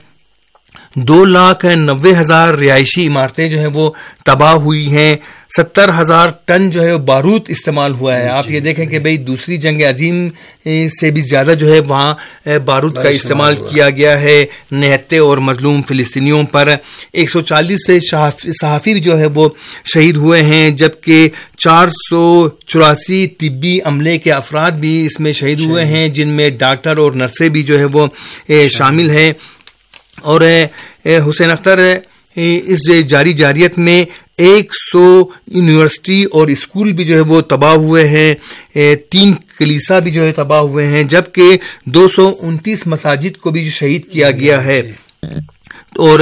دو لاکھ نوے ہزار رہائشی عمارتیں جو ہیں وہ تباہ ہوئی ہیں، ستر ہزار ٹن جو ہے بارود استعمال ہوا ہے۔ آپ یہ دیکھیں کہ بھئی دوسری جنگ عظیم سے بھی زیادہ جو ہے وہاں بارود کا استعمال کیا گیا ہے نہتے اور مظلوم فلسطینیوں پر۔ ایک سو چالیس سے صحافی جو ہے وہ شہید ہوئے ہیں، جبکہ چار سو چوراسی طبی عملے کے افراد بھی اس میں شہید ہوئے ہیں، جن میں ڈاکٹر اور نرسیں بھی جو ہے وہ شامل ہیں۔ اور حسین اختر، اس جاری جاریت میں ایک سو یونیورسٹی اور اسکول بھی جو ہے وہ تباہ ہوئے ہیں، تین کلیسا بھی جو ہے تباہ ہوئے ہیں، جبکہ دو سو انتیس مساجد کو بھی شہید کیا گیا ہے، اور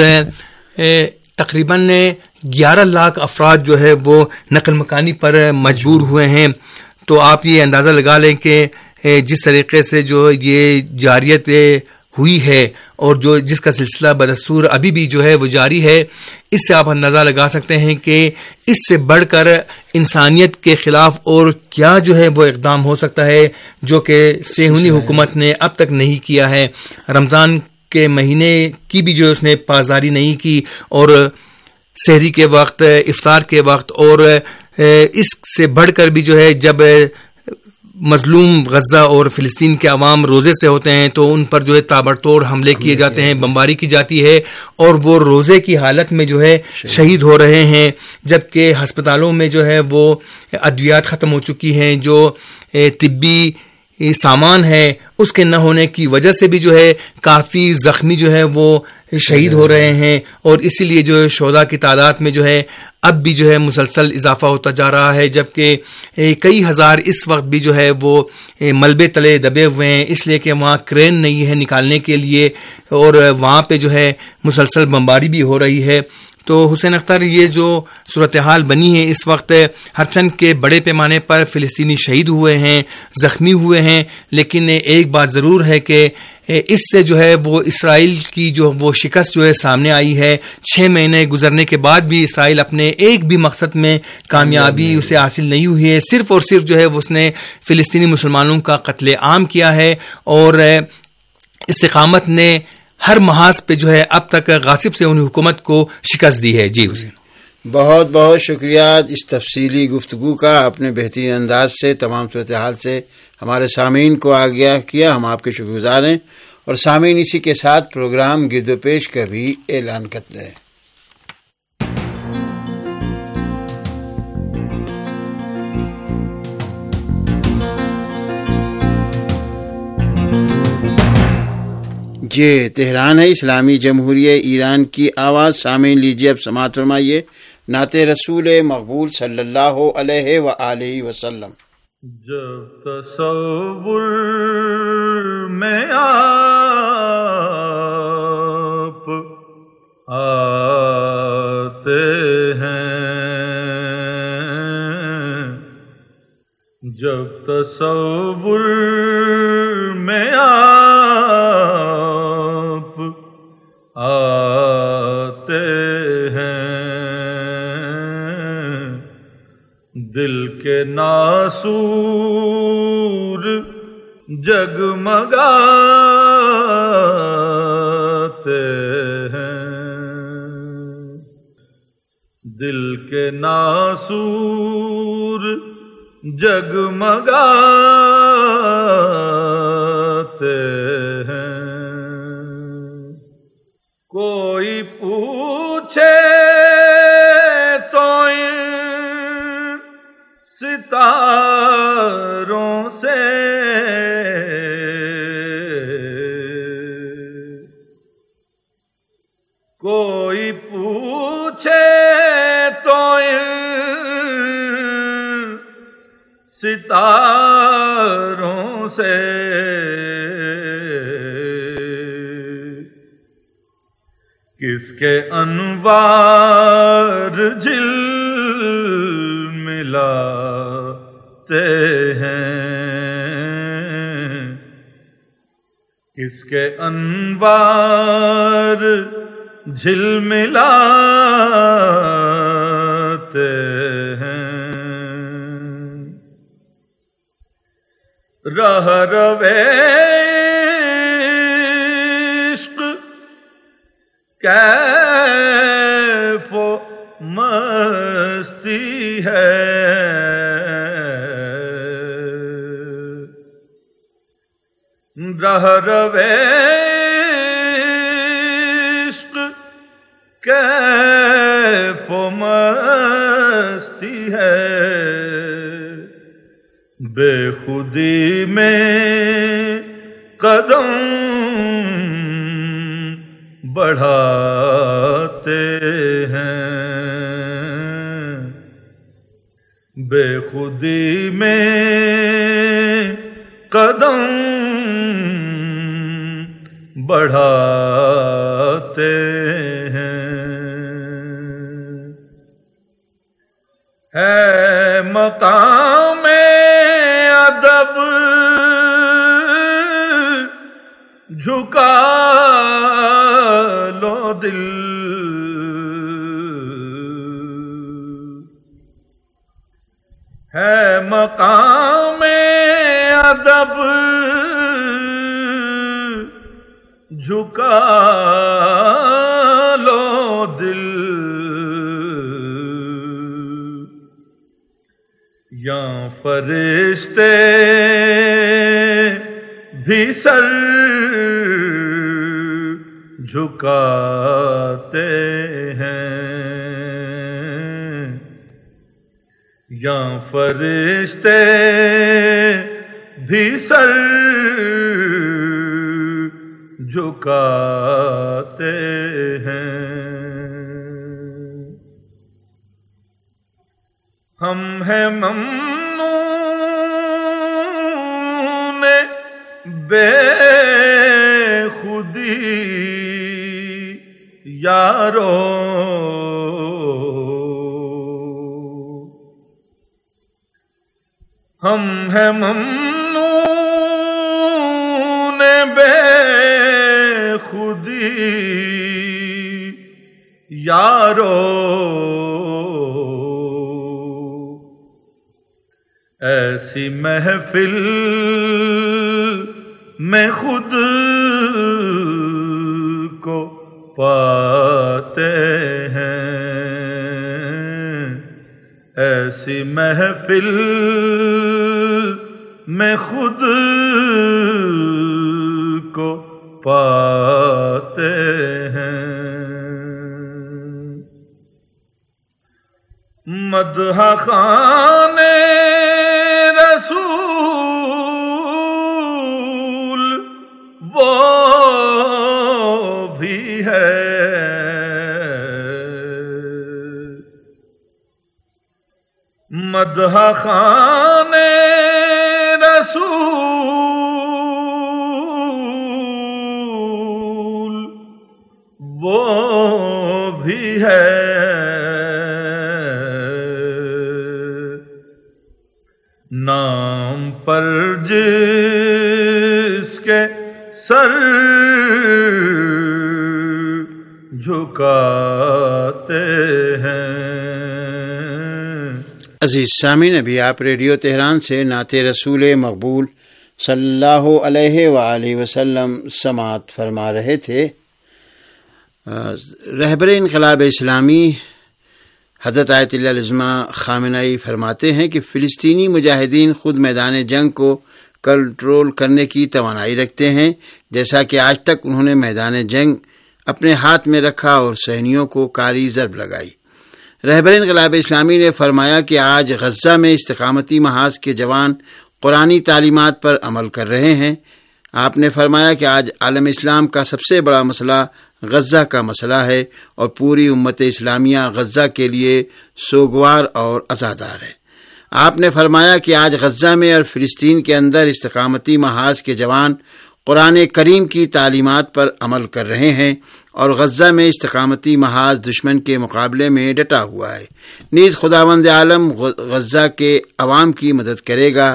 تقریباً گیارہ لاکھ افراد جو ہے وہ نقل مکانی پر مجبور ہوئے ہیں۔ تو آپ یہ اندازہ لگا لیں کہ جس طریقے سے جو یہ جاریت ہوئی ہے اور جو جس کا سلسلہ بدستور ابھی بھی جو ہے وہ جاری ہے، اس سے آپ اندازہ لگا سکتے ہیں کہ اس سے بڑھ کر انسانیت کے خلاف اور کیا جو ہے وہ اقدام ہو سکتا ہے جو کہ صہیونی حکومت نے اب تک نہیں کیا ہے۔ رمضان کے مہینے کی بھی جو اس نے پاسداری نہیں کی، اور سحری کے وقت، افطار کے وقت، اور اس سے بڑھ کر بھی جو ہے جب مظلوم غزہ اور فلسطین کے عوام روزے سے ہوتے ہیں تو ان پر جو ہے تابڑ توڑ حملے کیے جاتے ہیں، بمباری کی جاتی ہے اور وہ روزے کی حالت میں جو ہے شہید ہو رہے ہیں، جبکہ ہسپتالوں میں جو ہے وہ ادویات ختم ہو چکی ہیں، جو طبی سامان ہے اس کے نہ ہونے کی وجہ سے بھی جو ہے کافی زخمی جو ہے وہ شہید ہو رہے ہیں، اور اسی لیے جو شہداء کی تعداد میں جو ہے اب بھی جو ہے مسلسل اضافہ ہوتا جا رہا ہے، جبکہ کئی ہزار اس وقت بھی جو ہے وہ ملبے تلے دبے ہوئے ہیں، اس لیے کہ وہاں کرین نہیں ہے نکالنے کے لیے، اور وہاں پہ جو ہے مسلسل بمباری بھی ہو رہی ہے۔ تو حسین اختر، یہ جو صورتحال بنی ہے اس وقت، ہر چند کے بڑے پیمانے پر فلسطینی شہید ہوئے ہیں، زخمی ہوئے ہیں، لیکن ایک بات ضرور ہے کہ اس سے جو ہے وہ اسرائیل کی جو وہ شکست جو ہے سامنے آئی ہے۔ چھ مہینے گزرنے کے بعد بھی اسرائیل اپنے ایک بھی مقصد میں کامیابی اسے حاصل نہیں ہوئی ہے، صرف اور صرف جو ہے اس نے فلسطینی مسلمانوں کا قتل عام کیا ہے، اور استقامت نے ہر محاذ پہ جو ہے اب تک غاصب سے انہیں حکومت کو شکست دی ہے۔ جی حسین، بہت بہت شکریہ اس تفصیلی گفتگو کا، اپنے بہترین انداز سے تمام صورتحال سے ہمارے سامعین کو آگاہ کیا، ہم آپ کے شکر گزار ہیں۔ اور سامعین، اسی کے ساتھ پروگرام گرد و پیش کا بھی اعلان کرتے ہیں۔ یہ تہران ہے، اسلامی جمہوریہ ایران کی آواز۔ سامعین، لیجیے اب سماعت فرمائیے نعت رسول مقبول صلی اللہ علیہ وآلہ وسلم۔ جب تصور میں آپ آتے ہیں، جب تصور میں آپ آتے ہیں، دل کے ناسور جگمگاتے ہیں، دل کے ناسور جگمگاتے ہیں۔ کوئی پوچھے تو ان ستاروں سے، کوئی پوچھے تو ان ستاروں سے، کس کے انوار جل ملاتے ہیں، کس کے انوار جھلملاتے ہیں۔ رہ روے عشق کیف و مستی ہے، رہ روے عشق کیف و مستی ہے، بے خودی میں قدم بڑھاتے ہیں، بے خودی میں قدم بڑھاتے ہیں۔ ہے مقام ادب جھکا لو دل، ہے مقام ادب جھکا لو دل، یا فرشتے بھی سر جھکاتے ہیں، یا فرشتے بھی سر جھکاتے ہیں۔ ہم ہیں ممنون بے خودی یارو، ہم ہیں ممنون بے خودی یارو، ایسی محفل میں خود کو پاتے ہیں، ایسی محفل میں خود کو پاتے ہیں۔ مدح خانے رسول وہ بھی ہے، مدح خانے رسول وہ بھی ہے، نام پر جس کے سر جھکاتے ہیں۔ عزیز سامعین، ابھی آپ ریڈیو تہران سے نعت رسول مقبول صلی اللہ علیہ وآلہ وسلم سماعت فرما رہے تھے۔ رہبر انقلاب اسلامی حضرت آیت اللہ العظمہ خامنہئی فرماتے ہیں کہ فلسطینی مجاہدین خود میدان جنگ کو کنٹرول کرنے کی توانائی رکھتے ہیں، جیسا کہ آج تک انہوں نے میدان جنگ اپنے ہاتھ میں رکھا اور صحنیوں کو کاری ضرب لگائی۔ رہبر انقلاب اسلامی نے فرمایا کہ آج غزہ میں استقامتی محاذ کے جوان قرآنی تعلیمات پر عمل کر رہے ہیں۔ آپ نے فرمایا کہ آج عالم اسلام کا سب سے بڑا مسئلہ غزہ کا مسئلہ ہے اور پوری امت اسلامیہ غزہ کے لیے سوگوار اور عزادار ہے۔ آپ نے فرمایا کہ آج غزہ میں اور فلسطین کے اندر استقامتی محاذ کے جوان قرآن کریم کی تعلیمات پر عمل کر رہے ہیں اور غزہ میں استقامتی محاذ دشمن کے مقابلے میں ڈٹا ہوا ہے۔ نیز خداوند عالم غزہ کے عوام کی مدد کرے گا۔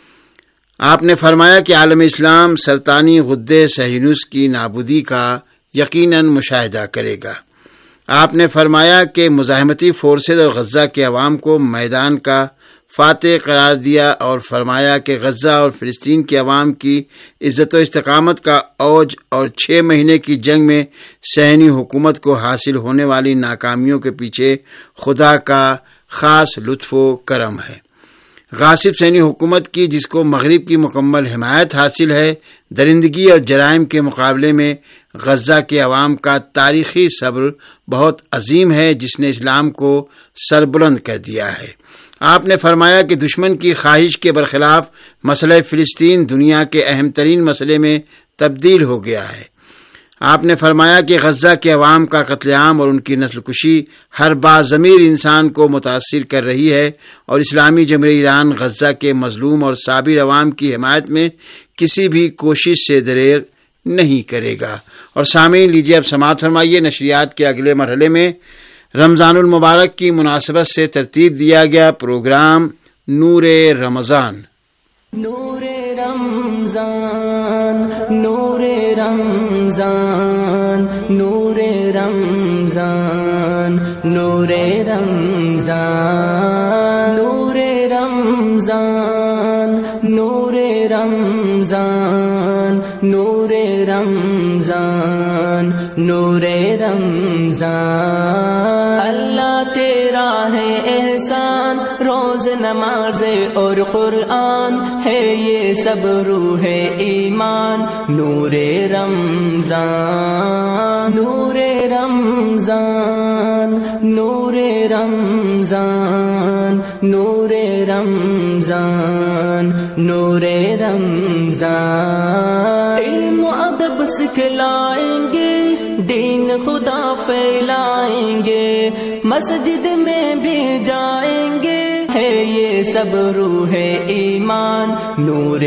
آپ نے فرمایا کہ عالم اسلام سرطانی غدے صہیونیت کی نابودی کا یقیناً مشاہدہ کرے گا۔ آپ نے فرمایا کہ مزاحمتی فورسز اور غزہ کے عوام کو میدان کا فاتح قرار دیا اور فرمایا کہ غزہ اور فلسطین کے عوام کی عزت و استقامت کا اوج اور چھ مہینے کی جنگ میں صہیونی حکومت کو حاصل ہونے والی ناکامیوں کے پیچھے خدا کا خاص لطف و کرم ہے۔ غاصب صہیونی حکومت کی، جس کو مغرب کی مکمل حمایت حاصل ہے، درندگی اور جرائم کے مقابلے میں غزہ کے عوام کا تاریخی صبر بہت عظیم ہے، جس نے اسلام کو سربلند کر دیا ہے۔ آپ نے فرمایا کہ دشمن کی خواہش کے برخلاف مسئلہ فلسطین دنیا کے اہم ترین مسئلے میں تبدیل ہو گیا ہے۔ آپ نے فرمایا کہ غزہ کے عوام کا قتل عام اور ان کی نسل کشی ہر باضمیر انسان کو متاثر کر رہی ہے اور اسلامی جمہوریہ ایران غزہ کے مظلوم اور صابر عوام کی حمایت میں کسی بھی کوشش سے دریغ نہیں کرے گا۔ اور سامعین، لیجیے اب سماعت فرمائیے نشریات کے اگلے مرحلے میں رمضان المبارک کی مناسبت سے ترتیب دیا گیا پروگرام نور رمضان۔ نور رمضان نور رمضان نور رمضان نور رمضان نور رمضان نور رمضان نور رمضان نور رمضان اللہ تیرا ہے احسان روز نہ نماز اور قرآن ہے یہ سب روح ایمان. نور رمضان نور رمضان نور رمضان نور رمضان نور رمضان. علم و ادب سکھلائیں گے, دین خدا پھیلائیں گے, مسجد میں بھی جائیں گے, ہے یہ سب روح ایمان. نور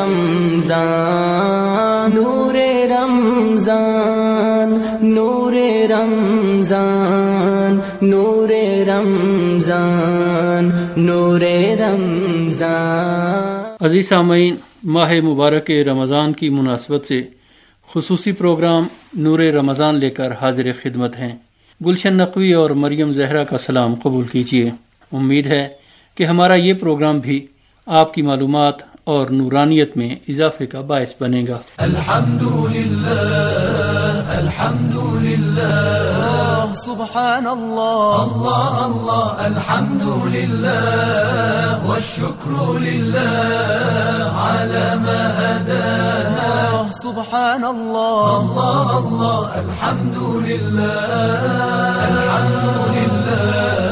رمضان نور رمضان نور رمضان نور رمضان نور رمضان. عزیز سامعین، ماہ مبارک رمضان کی مناسبت سے خصوصی پروگرام نور رمضان لے کر حاضر خدمت ہیں. گلشن نقوی اور مریم زہرا کا سلام قبول کیجیے. امید ہے کہ ہمارا یہ پروگرام بھی آپ کی معلومات اور نورانیت میں اضافے کا باعث بنے گا. الحمدللہ الحمدللہ سبحان اللہ اللہ اللہ الحمدللہ والشکر للہ علی ما ہدانا سبحان اللہ اللہ اللہ الحمدللہ الحمدللہ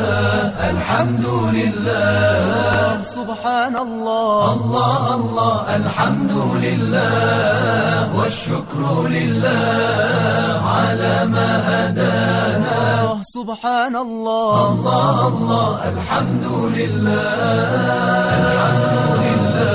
الحمدللہ سبحان اللہ اللہ اللہ الحمدللہ والشکر للہ علی ما ہدانا سبحان اللہ اللہ اللہ الحمدللہ الحمدللہ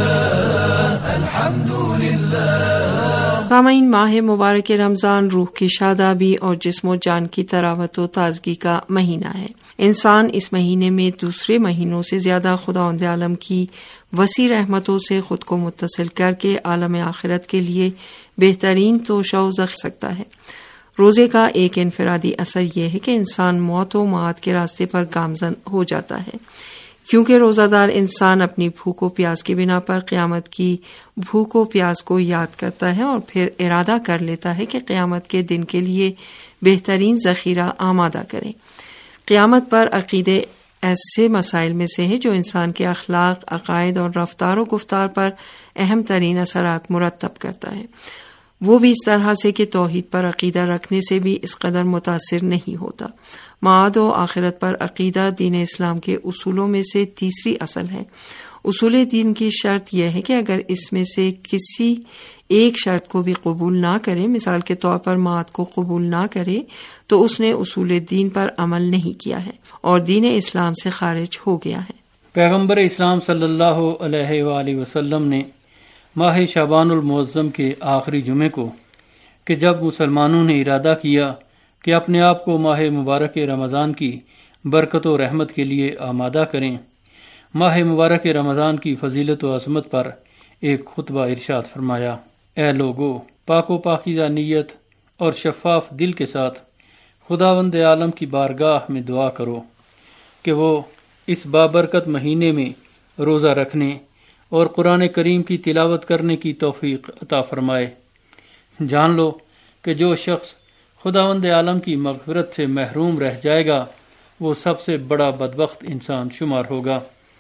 الحمدللہ. سامعین، ماہ مبارک رمضان روح کی شادابی اور جسم و جان کی تراوت و تازگی کا مہینہ ہے. انسان اس مہینے میں دوسرے مہینوں سے زیادہ خداوند عالم کی وسیع رحمتوں سے خود کو متصل کر کے عالم آخرت کے لیے بہترین توشہ رکھ سکتا ہے. روزے کا ایک انفرادی اثر یہ ہے کہ انسان موت و معاد کے راستے پر گامزن ہو جاتا ہے، کیونکہ روزہ دار انسان اپنی بھوک و پیاس کی بنا پر قیامت کی بھوک و پیاس کو یاد کرتا ہے اور پھر ارادہ کر لیتا ہے کہ قیامت کے دن کے لیے بہترین ذخیرہ آمادہ کرے. قیامت پر عقیدے ایسے مسائل میں سے ہے جو انسان کے اخلاق، عقائد اور رفتار و گفتار پر اہم ترین اثرات مرتب کرتا ہے. وہ بھی اس طرح سے کہ توحید پر عقیدہ رکھنے سے بھی اس قدر متاثر نہیں ہوتا. معاد و آخرت پر عقیدہ دین اسلام کے اصولوں میں سے تیسری اصل ہے. اصول دین کی شرط یہ ہے کہ اگر اس میں سے کسی ایک شرط کو بھی قبول نہ کرے، مثال کے طور پر معاد کو قبول نہ کرے، تو اس نے اصول دین پر عمل نہیں کیا ہے اور دین اسلام سے خارج ہو گیا ہے. پیغمبر اسلام صلی اللہ علیہ وآلہ وسلم نے ماہ شعبان المعظم کے آخری جمعے کو کہ جب مسلمانوں نے ارادہ کیا کہ اپنے آپ کو ماہ مبارک رمضان کی برکت و رحمت کے لیے آمادہ کریں، ماہ مبارک رمضان کی فضیلت و عظمت پر ایک خطبہ ارشاد فرمایا: اے لوگو، پاک و پاکیزہ نیت اور شفاف دل کے ساتھ خداوند عالم کی بارگاہ میں دعا کرو کہ وہ اس بابرکت مہینے میں روزہ رکھنے اور قرآن کریم کی تلاوت کرنے کی توفیق عطا فرمائے. جان لو کہ جو شخص خداوند عالم کی مغفرت سے محروم رہ جائے گا وہ سب سے بڑا بدبخت انسان شمار ہوگا.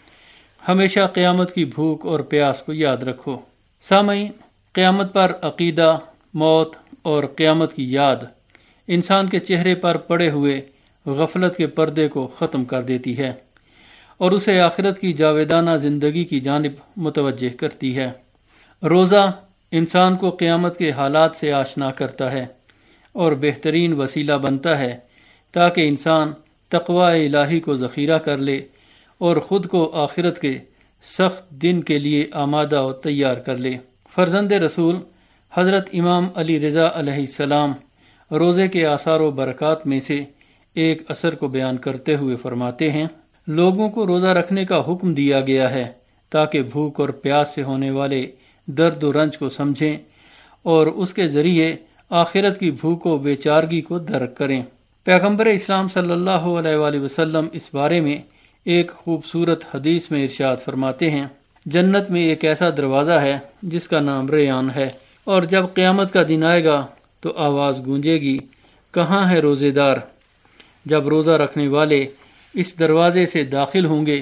ہمیشہ قیامت کی بھوک اور پیاس کو یاد رکھو. سامعین، قیامت پر عقیدہ، موت اور قیامت کی یاد انسان کے چہرے پر پڑے ہوئے غفلت کے پردے کو ختم کر دیتی ہے اور اسے آخرت کی جاویدانہ زندگی کی جانب متوجہ کرتی ہے. روزہ انسان کو قیامت کے حالات سے آشنا کرتا ہے اور بہترین وسیلہ بنتا ہے تاکہ انسان تقوی الہی کو ذخیرہ کر لے اور خود کو آخرت کے سخت دن کے لیے آمادہ و تیار کر لے. فرزند رسول حضرت امام علی رضا علیہ السلام روزے کے آثار و برکات میں سے ایک اثر کو بیان کرتے ہوئے فرماتے ہیں: لوگوں کو روزہ رکھنے کا حکم دیا گیا ہے تاکہ بھوک اور پیاس سے ہونے والے درد و رنج کو سمجھیں اور اس کے ذریعے آخرت کی بھوک و بے چارگی کو درک کریں. پیغمبر اسلام صلی اللہ علیہ وآلہ وسلم اس بارے میں ایک خوبصورت حدیث میں ارشاد فرماتے ہیں: جنت میں ایک ایسا دروازہ ہے جس کا نام ریان ہے، اور جب قیامت کا دن آئے گا تو آواز گونجے گی، کہاں ہے روزے دار؟ جب روزہ رکھنے والے اس دروازے سے داخل ہوں گے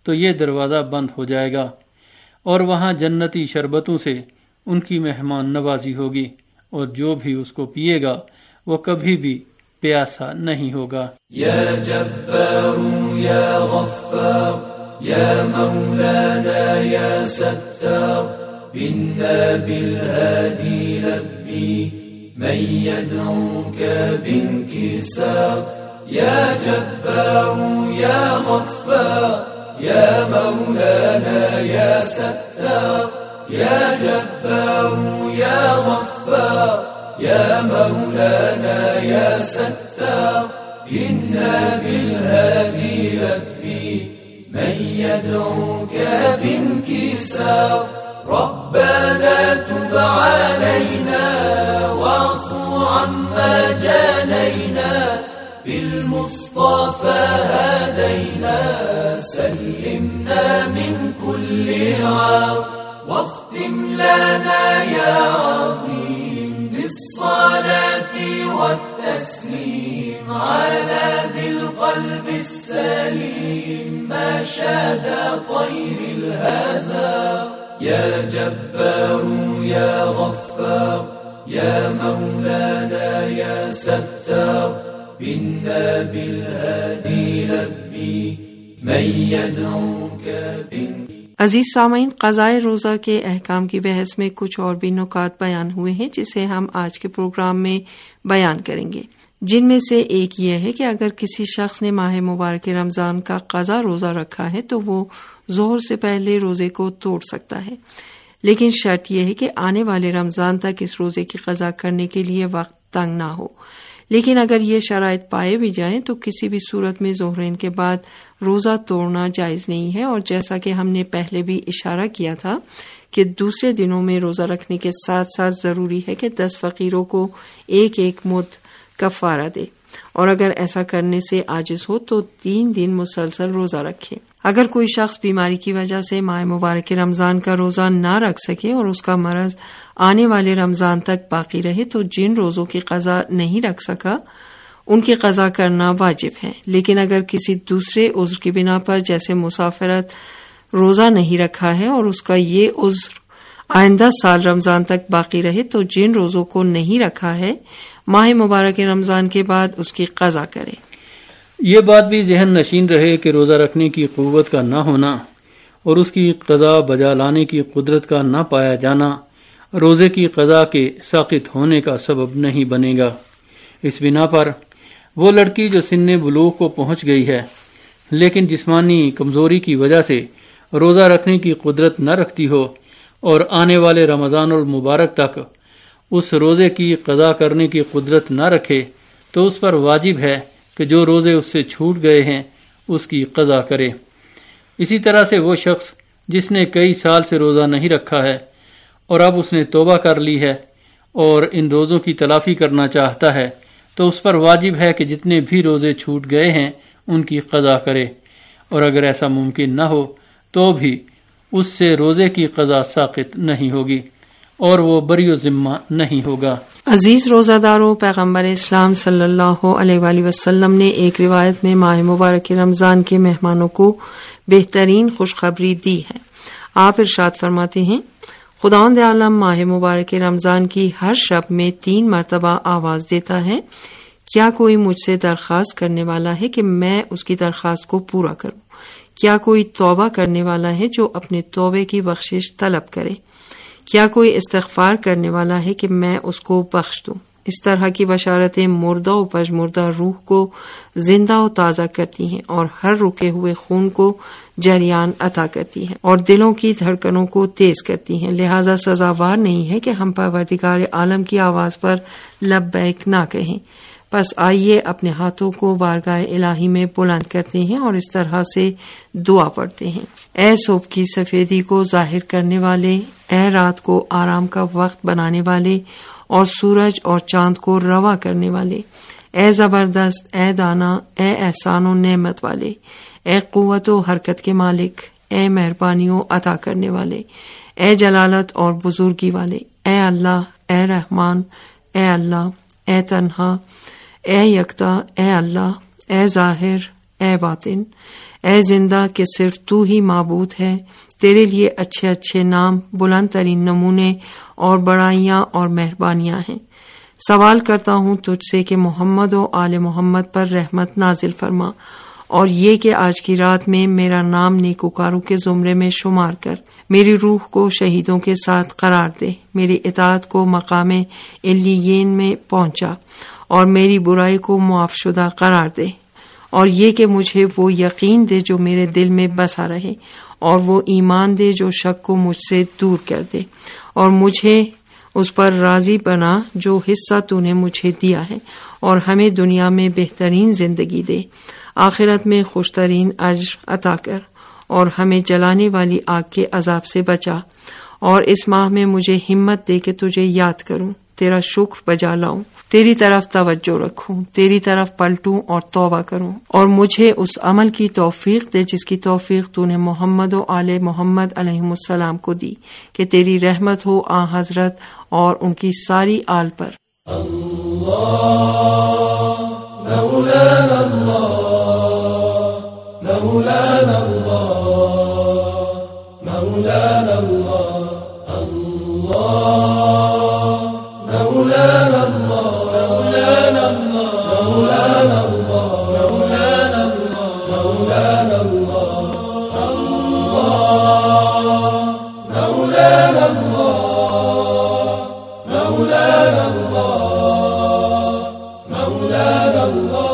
تو یہ دروازہ بند ہو جائے گا، اور وہاں جنتی شربتوں سے ان کی مہمان نوازی ہوگی، اور جو بھی اس کو پیے گا وہ کبھی بھی پیاسا نہیں ہوگا۔ یا جبار یا غفار یا مولانا یا ستار بنا بالهادی لبی من يدعوك بانكسار یا جبار یا غفار یا مولانا یا ستار یا جبار یا غفار یا مولانا یا ستار إنا بالهادي لبي من يدعوك بانكسار ربنا تب علينا واعف عما جانينا بالمصطفى هدينا سلمنا من كل عار واختم لنا يا عظيم بالصلاة والتسليم على ذي القلب السليم ما شاد طير الهزار يا جبار يا غفار يا مولانا يا ستار بنا بالهادي لبي من يدعوك بن عزیز سامعین، قضائے روزہ کے احکام کی بحث میں کچھ اور بھی نکات بیان ہوئے ہیں جسے ہم آج کے پروگرام میں بیان کریں گے، جن میں سے ایک یہ ہے کہ اگر کسی شخص نے ماہ مبارک رمضان کا قضا روزہ رکھا ہے تو وہ ظہر سے پہلے روزے کو توڑ سکتا ہے، لیکن شرط یہ ہے کہ آنے والے رمضان تک اس روزے کی قضا کرنے کے لیے وقت تنگ نہ ہو۔ لیکن اگر یہ شرائط پائے بھی جائیں تو کسی بھی صورت میں ظہرین کے بعد روزہ توڑنا جائز نہیں ہے، اور جیسا کہ ہم نے پہلے بھی اشارہ کیا تھا کہ دوسرے دنوں میں روزہ رکھنے کے ساتھ ساتھ ضروری ہے کہ دس فقیروں کو ایک ایک مد کفارہ دے، اور اگر ایسا کرنے سے عاجز ہو تو تین دن مسلسل روزہ رکھے۔ اگر کوئی شخص بیماری کی وجہ سے ماہ مبارک رمضان کا روزہ نہ رکھ سکے اور اس کا مرض آنے والے رمضان تک باقی رہے تو جن روزوں کی قضا نہیں رکھ سکا ان کی قضا کرنا واجب ہے، لیکن اگر کسی دوسرے عذر کی بنا پر جیسے مسافرت روزہ نہیں رکھا ہے اور اس کا یہ عذر آئندہ سال رمضان تک باقی رہے تو جن روزوں کو نہیں رکھا ہے ماہ مبارک رمضان کے بعد اس کی قضا کرے۔ یہ بات بھی ذہن نشین رہے کہ روزہ رکھنے کی قوت کا نہ ہونا اور اس کی قضا بجا لانے کی قدرت کا نہ پایا جانا روزے کی قضا کے ساقط ہونے کا سبب نہیں بنے گا۔ اس بنا پر وہ لڑکی جو سن بلوغ کو پہنچ گئی ہے لیکن جسمانی کمزوری کی وجہ سے روزہ رکھنے کی قدرت نہ رکھتی ہو اور آنے والے رمضان المبارک تک اس روزے کی قضا کرنے کی قدرت نہ رکھے تو اس پر واجب ہے کہ جو روزے اس سے چھوٹ گئے ہیں اس کی قضا کرے۔ اسی طرح سے وہ شخص جس نے کئی سال سے روزہ نہیں رکھا ہے اور اب اس نے توبہ کر لی ہے اور ان روزوں کی تلافی کرنا چاہتا ہے تو اس پر واجب ہے کہ جتنے بھی روزے چھوٹ گئے ہیں ان کی قضا کرے، اور اگر ایسا ممکن نہ ہو تو بھی اس سے روزے کی قضا ساقط نہیں ہوگی اور وہ بری و ذمہ نہیں ہوگا۔ عزیز روزہ داروں، پیغمبر اسلام صلی اللہ علیہ وآلہ وسلم نے ایک روایت میں ماہ مبارک رمضان کے مہمانوں کو بہترین خوشخبری دی ہے۔ آپ ارشاد فرماتے ہیں، خداوند عالم ماہ مبارک رمضان کی ہر شب میں تین مرتبہ آواز دیتا ہے، کیا کوئی مجھ سے درخواست کرنے والا ہے کہ میں اس کی درخواست کو پورا کروں؟ کیا کوئی توبہ کرنے والا ہے جو اپنے توبے کی بخشش طلب کرے؟ کیا کوئی استغفار کرنے والا ہے کہ میں اس کو بخش دوں؟ اس طرح کی بشارتیں مردہ و پژمردہ روح کو زندہ و تازہ کرتی ہیں اور ہر رکے ہوئے خون کو جریان عطا کرتی ہیں اور دلوں کی دھڑکنوں کو تیز کرتی ہیں، لہذا سزاوار نہیں ہے کہ ہم پروردگار عالم کی آواز پر لبیک نہ کہیں۔ بس آئیے اپنے ہاتھوں کو بارگاہ الہی میں بلند کرتے ہیں اور اس طرح سے دعا پڑھتے ہیں۔ اے صبح کی سفیدی کو ظاہر کرنے والے، اے رات کو آرام کا وقت بنانے والے اور سورج اور چاند کو رواں کرنے والے، اے زبردست، اے دانا، اے احسان و نعمت والے، اے قوت و حرکت کے مالک، اے مہربانیوں عطا کرنے والے، اے جلالت اور بزرگی والے، اے اللہ، اے رحمان، اے اللہ، اے تنہا، اے یکتا، اے اللہ، اے ظاہر، اے باطن، اے زندہ کہ صرف تو ہی معبود ہے، تیرے لیے اچھے اچھے نام، بلند ترین نمونے اور بڑائیاں اور مہربانیاں ہیں۔ سوال کرتا ہوں تجھ سے کہ محمد و آل محمد پر رحمت نازل فرما، اور یہ کہ آج کی رات میں میرا نام نیکوکاروں کے زمرے میں شمار کر، میری روح کو شہیدوں کے ساتھ قرار دے، میری اطاعت کو مقام علیین میں پہنچا، اور میری برائی کو معاف شدہ قرار دے، اور یہ کہ مجھے وہ یقین دے جو میرے دل میں بسا رہے، اور وہ ایمان دے جو شک کو مجھ سے دور کر دے، اور مجھے اس پر راضی بنا جو حصہ تو نے مجھے دیا ہے، اور ہمیں دنیا میں بہترین زندگی دے، آخرت میں خوشترین اجر عطا کر، اور ہمیں جلانے والی آگ کے عذاب سے بچا، اور اس ماہ میں مجھے ہمت دے کہ تجھے یاد کروں، تیرا شکر بجا لاؤں، تیری طرف توجہ رکھوں، تیری طرف پلٹوں اور توبہ کروں، اور مجھے اس عمل کی توفیق دے جس کی توفیق تو نے محمد و آل محمد علیہ السلام کو دی، کہ تیری رحمت ہو آن حضرت اور ان کی ساری آل پر۔ اللہ مولانا اللہ مولانا اللہ مولانا اللہ اللہ مولانا اللہ مولانا اللہ مولانا اللہ مولانا اللہ مولانا اللہ مولانا اللہ مولانا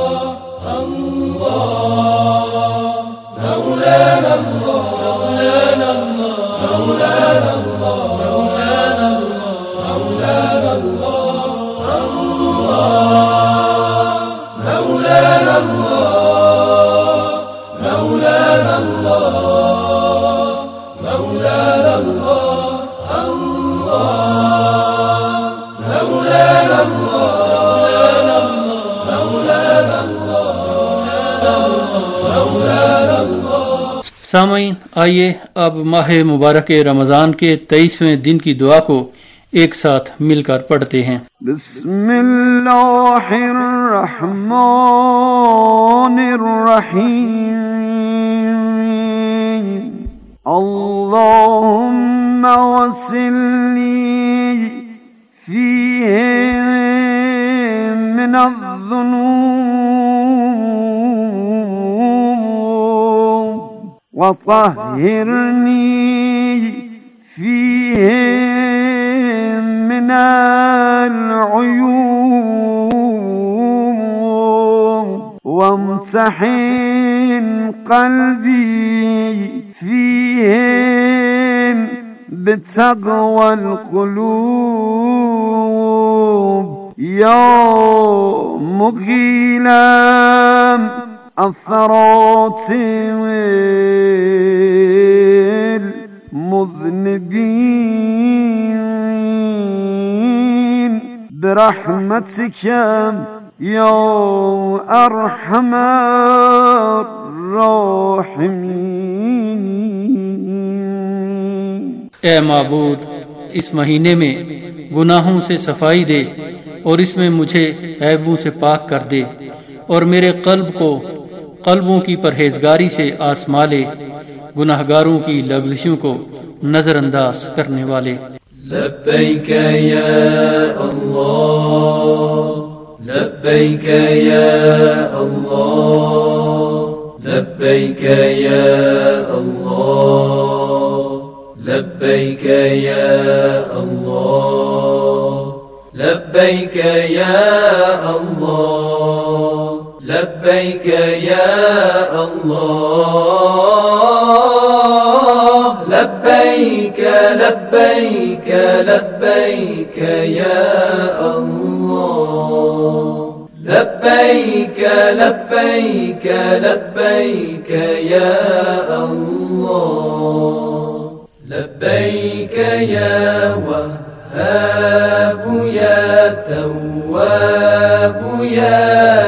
سامعین، آئیے اب ماہ مبارک رمضان کے تیئیسویں دن کی دعا کو ایک ساتھ مل کر پڑھتے ہیں۔ بسم اللہ الرحمن الرحیم، اللہم وصلنی فیہ من الذنوب وطهرني فيه من العيوب وامتحن قلبي فيه بتقوى القلوب يا مقيلا الثرات والمذنبين برحمتك يا أرحم الراحمين۔ اے معبود، اس مہینے میں گناہوں سے صفائی دے اور اس میں مجھے عیبوں سے پاک کر دے، اور میرے قلب کو قلبوں کی پرہیزگاری سے آزما لے، گناہگاروں کی لغزشوں کو نظر انداز کرنے والے۔ لبیک یا اللہ لبیک یا اللہ لبیک یا اللہ لبیک یا اللہ لبیک یا اللہ لبیک یا اللہ لبیک لبیک لبیک یا اللہ لبیک لبیک لبیک یا اللہ لبیک یا وهاب یا تواب یا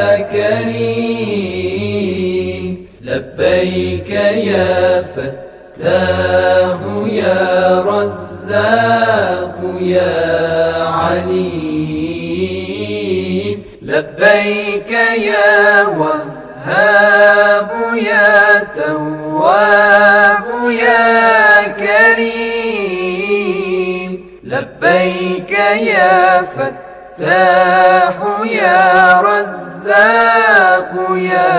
کریم لبیک یا فتاح یا رزاق یا علیم لبیک یا وهاب يا تواب يا كريم لبيك يا فتاح يا رزاق يا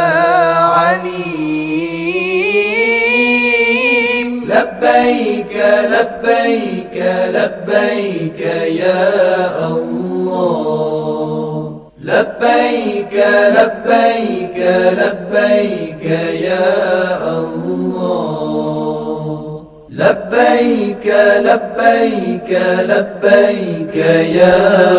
عليم لبيك لبيك لبيك يا الله لبيك لبيك لبيك يا الله لبيك لبيك لبيك يا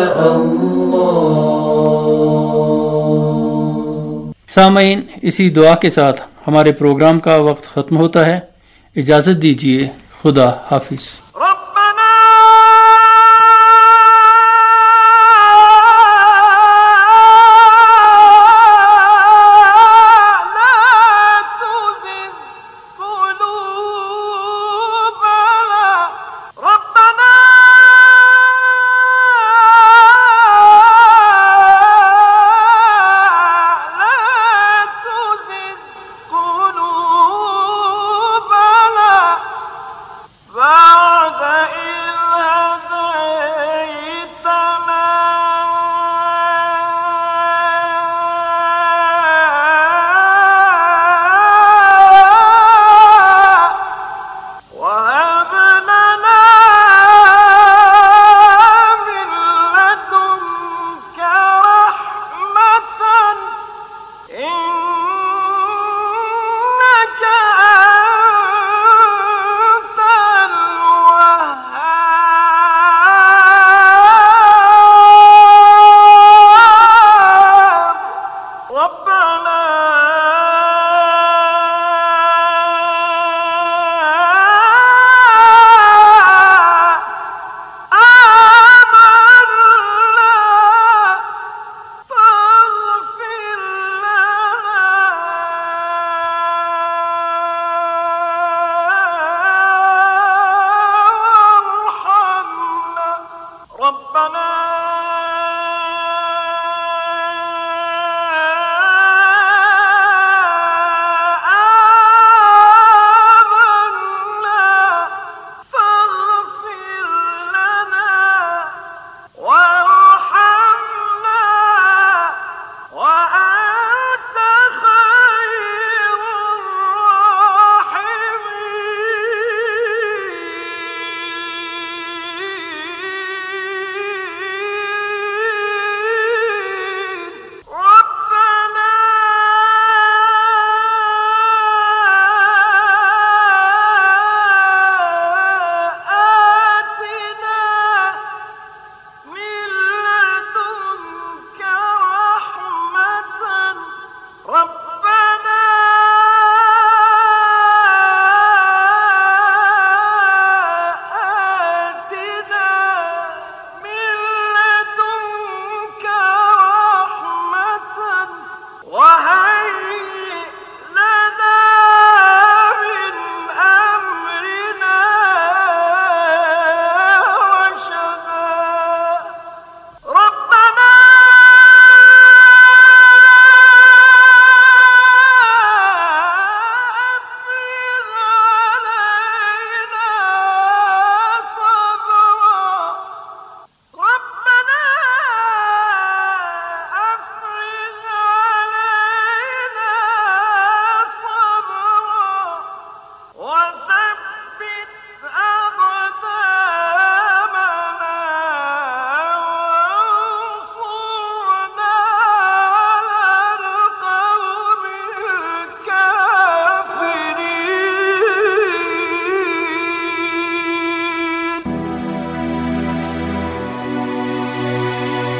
الله। सामईन, इसी दुआ के साथ हमारे प्रोग्राम का वक्त खत्म होता है। इजाजत दीजिए। खुदा हाफिज।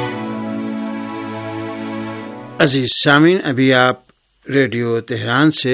अजीज सामीन, अभी आप रेडियो तेहरान से